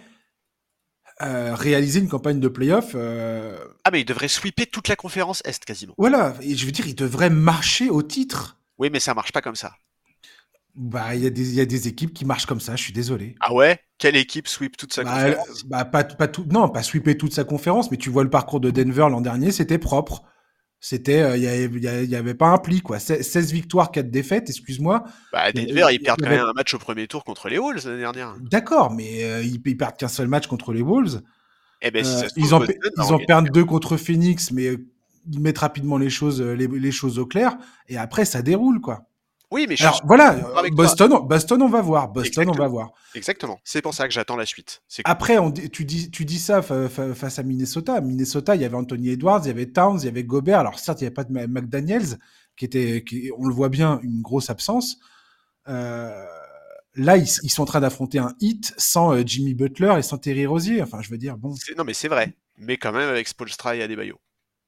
réaliser une campagne de playoff. Ah, mais ils devraient sweeper toute la conférence Est quasiment. Voilà. Et je veux dire, ils devraient marcher au titre. Oui, mais ça marche pas comme ça. Bah, il y a des équipes qui marchent comme ça. Je suis désolé. Ah ouais? Quelle équipe sweep toute sa Bah, conférence? pas tout, non, pas sweeper toute sa conférence, mais tu vois le parcours de Denver l'an dernier, c'était propre. C'était, il y avait pas un pli, quoi. 16 victoires, 4 défaites, excuse-moi. Bah, Il y, Denver, ils il perdent y quand même avait, un match au premier tour contre les Wolves l'année dernière. d'accord, mais ils perdent qu'un seul match contre les Wolves. Eh ben, si ça se trouve, Boston va en Ils en gagner. perdent deux contre Phoenix, mais ils mettent rapidement les choses au clair. Et après, ça déroule, quoi. Oui, mais je suis Alors voilà, d'accord avec toi. Boston, on va voir. Boston, on va Exactement. voir. Exactement. C'est pour ça que j'attends la suite. C'est que, Après, tu dis ça face à Minnesota. Minnesota, il y avait Anthony Edwards, il y avait Towns, il y avait Gobert. Alors certes, il n'y avait pas de McDaniels, on le voit bien, une grosse absence. Euh, Là, ils sont en train d'affronter un hit sans Jimmy Butler et sans Terry Rozier. Enfin, je veux dire, bon. non, mais c'est vrai. Mais quand même avec Spoelstra et Adebayo.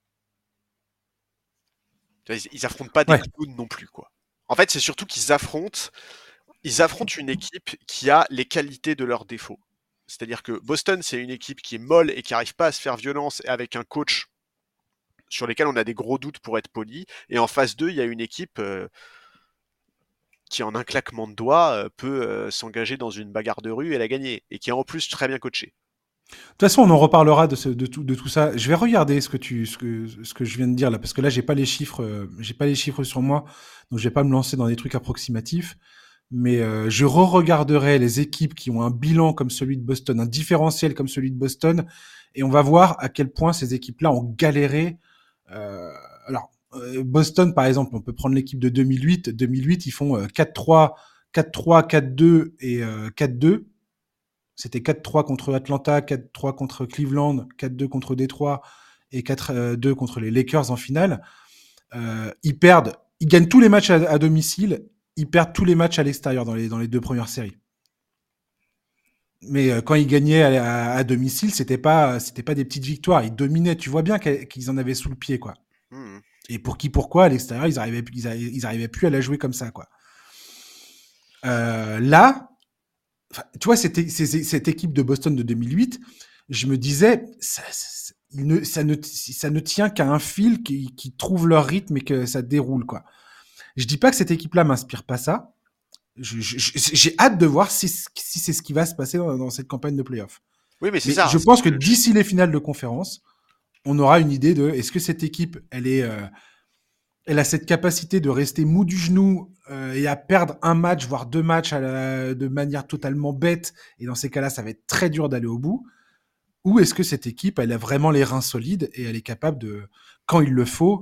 Tu vois, ils affrontent pas des Ouais. clowns non plus, quoi. En fait, c'est surtout ils affrontent une équipe qui a les qualités de leurs défauts. C'est-à-dire que Boston, c'est une équipe qui est molle et qui n'arrive pas à se faire violence avec un coach sur lesquels on a des gros doutes pour être poli. Et en phase 2, il y a une équipe qui en un claquement de doigts peut s'engager dans une bagarre de rue et la gagner, et qui est en plus très bien coaché. De toute façon, on en reparlera de tout ça. Je vais regarder ce que je viens de dire là, parce que là, j'ai pas les chiffres sur moi, donc je vais pas me lancer dans des trucs approximatifs. Mais je re-regarderai les équipes qui ont un bilan comme celui de Boston, un différentiel comme celui de Boston, et on va voir à quel point ces équipes-là ont galéré. Boston, par exemple, on peut prendre l'équipe de 2008. 2008, ils font 4-3, 4-3, 4-2 et 4-2. C'était 4-3 contre Atlanta, 4-3 contre Cleveland, 4-2 contre Détroit et 4-2 contre les Lakers en finale. Ils gagnent tous les matchs à domicile, ils perdent tous les matchs à l'extérieur dans les 2 premières séries. Mais quand ils gagnaient à domicile, c'était pas des petites victoires, ils dominaient. Tu vois bien qu'ils en avaient sous le pied, quoi. Et pourquoi à l'extérieur ils arrivaient plus à la jouer comme ça, quoi. Là, tu vois, cette équipe de Boston de 2008, je me disais, ça ne tient qu'à un fil qui trouve leur rythme et que ça déroule, quoi. Je dis pas que cette équipe-là m'inspire pas ça. J'ai hâte de voir si c'est ce qui va se passer dans cette campagne de playoff. Oui, mais c'est ça. Je pense que d'ici les finales de conférence, on aura une idée de est-ce que cette équipe, elle a cette capacité de rester mou du genou et à perdre un match, voire 2 matchs de manière totalement bête. Et dans ces cas-là, ça va être très dur d'aller au bout. Ou est-ce que cette équipe, elle a vraiment les reins solides et elle est capable de, quand il le faut,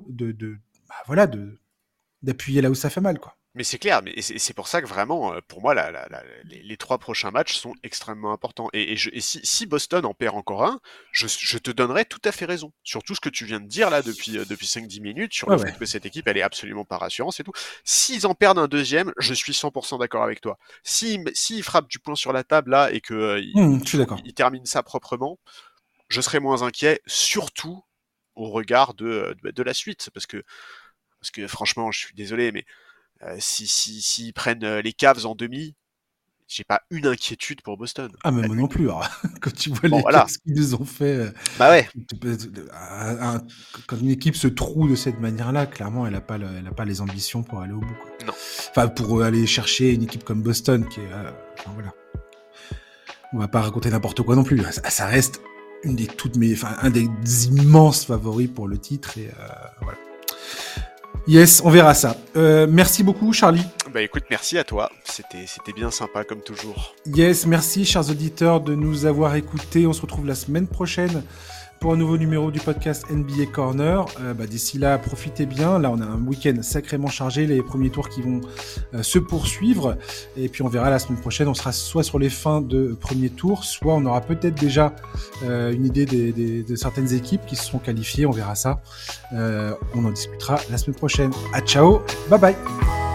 d'appuyer là où ça fait mal, quoi. Mais c'est clair, mais c'est pour ça que vraiment, pour moi, les 3 prochains matchs sont extrêmement importants. Et si Boston en perd encore un, je te donnerais tout à fait raison. Sur tout ce que tu viens de dire là depuis 5-10 minutes, sur le fait que cette équipe, elle est absolument pas rassurante et tout. S'ils en perdent un deuxième, je suis 100% d'accord avec toi. S'ils frappent du poing sur la table là et que je suis d'accord. ils terminent ça proprement, je serais moins inquiet, surtout au regard de la suite. Parce que franchement, je suis désolé, mais s'ils prennent les Cavs en demi, j'ai pas une inquiétude pour Boston. Ah, mais moi non plus. Alors, quand tu vois Bon, les voilà. Cavs qu'ils nous ont fait, bah ouais. Quand une équipe se trouve de cette manière-là, clairement, elle a pas les ambitions pour aller au bout, quoi. Non. Enfin, pour aller chercher une équipe comme Boston, qui est, voilà. On va pas raconter n'importe quoi non plus. Ça reste un des immenses favoris pour le titre et voilà. Yes, on verra ça. Merci beaucoup, Charlie. Bah écoute, merci à toi. C'était bien sympa comme toujours. Yes, merci, chers auditeurs, de nous avoir écoutés. On se retrouve la semaine prochaine pour un nouveau numéro du podcast NBA Corner. D'ici là, profitez bien. Là, on a un week-end sacrément chargé. Les premiers tours qui vont se poursuivre. Et puis, on verra la semaine prochaine. On sera soit sur les fins de premier tour, soit on aura peut-être déjà une idée de certaines équipes qui se seront qualifiées. On verra ça. On en discutera la semaine prochaine. À ciao. Bye bye.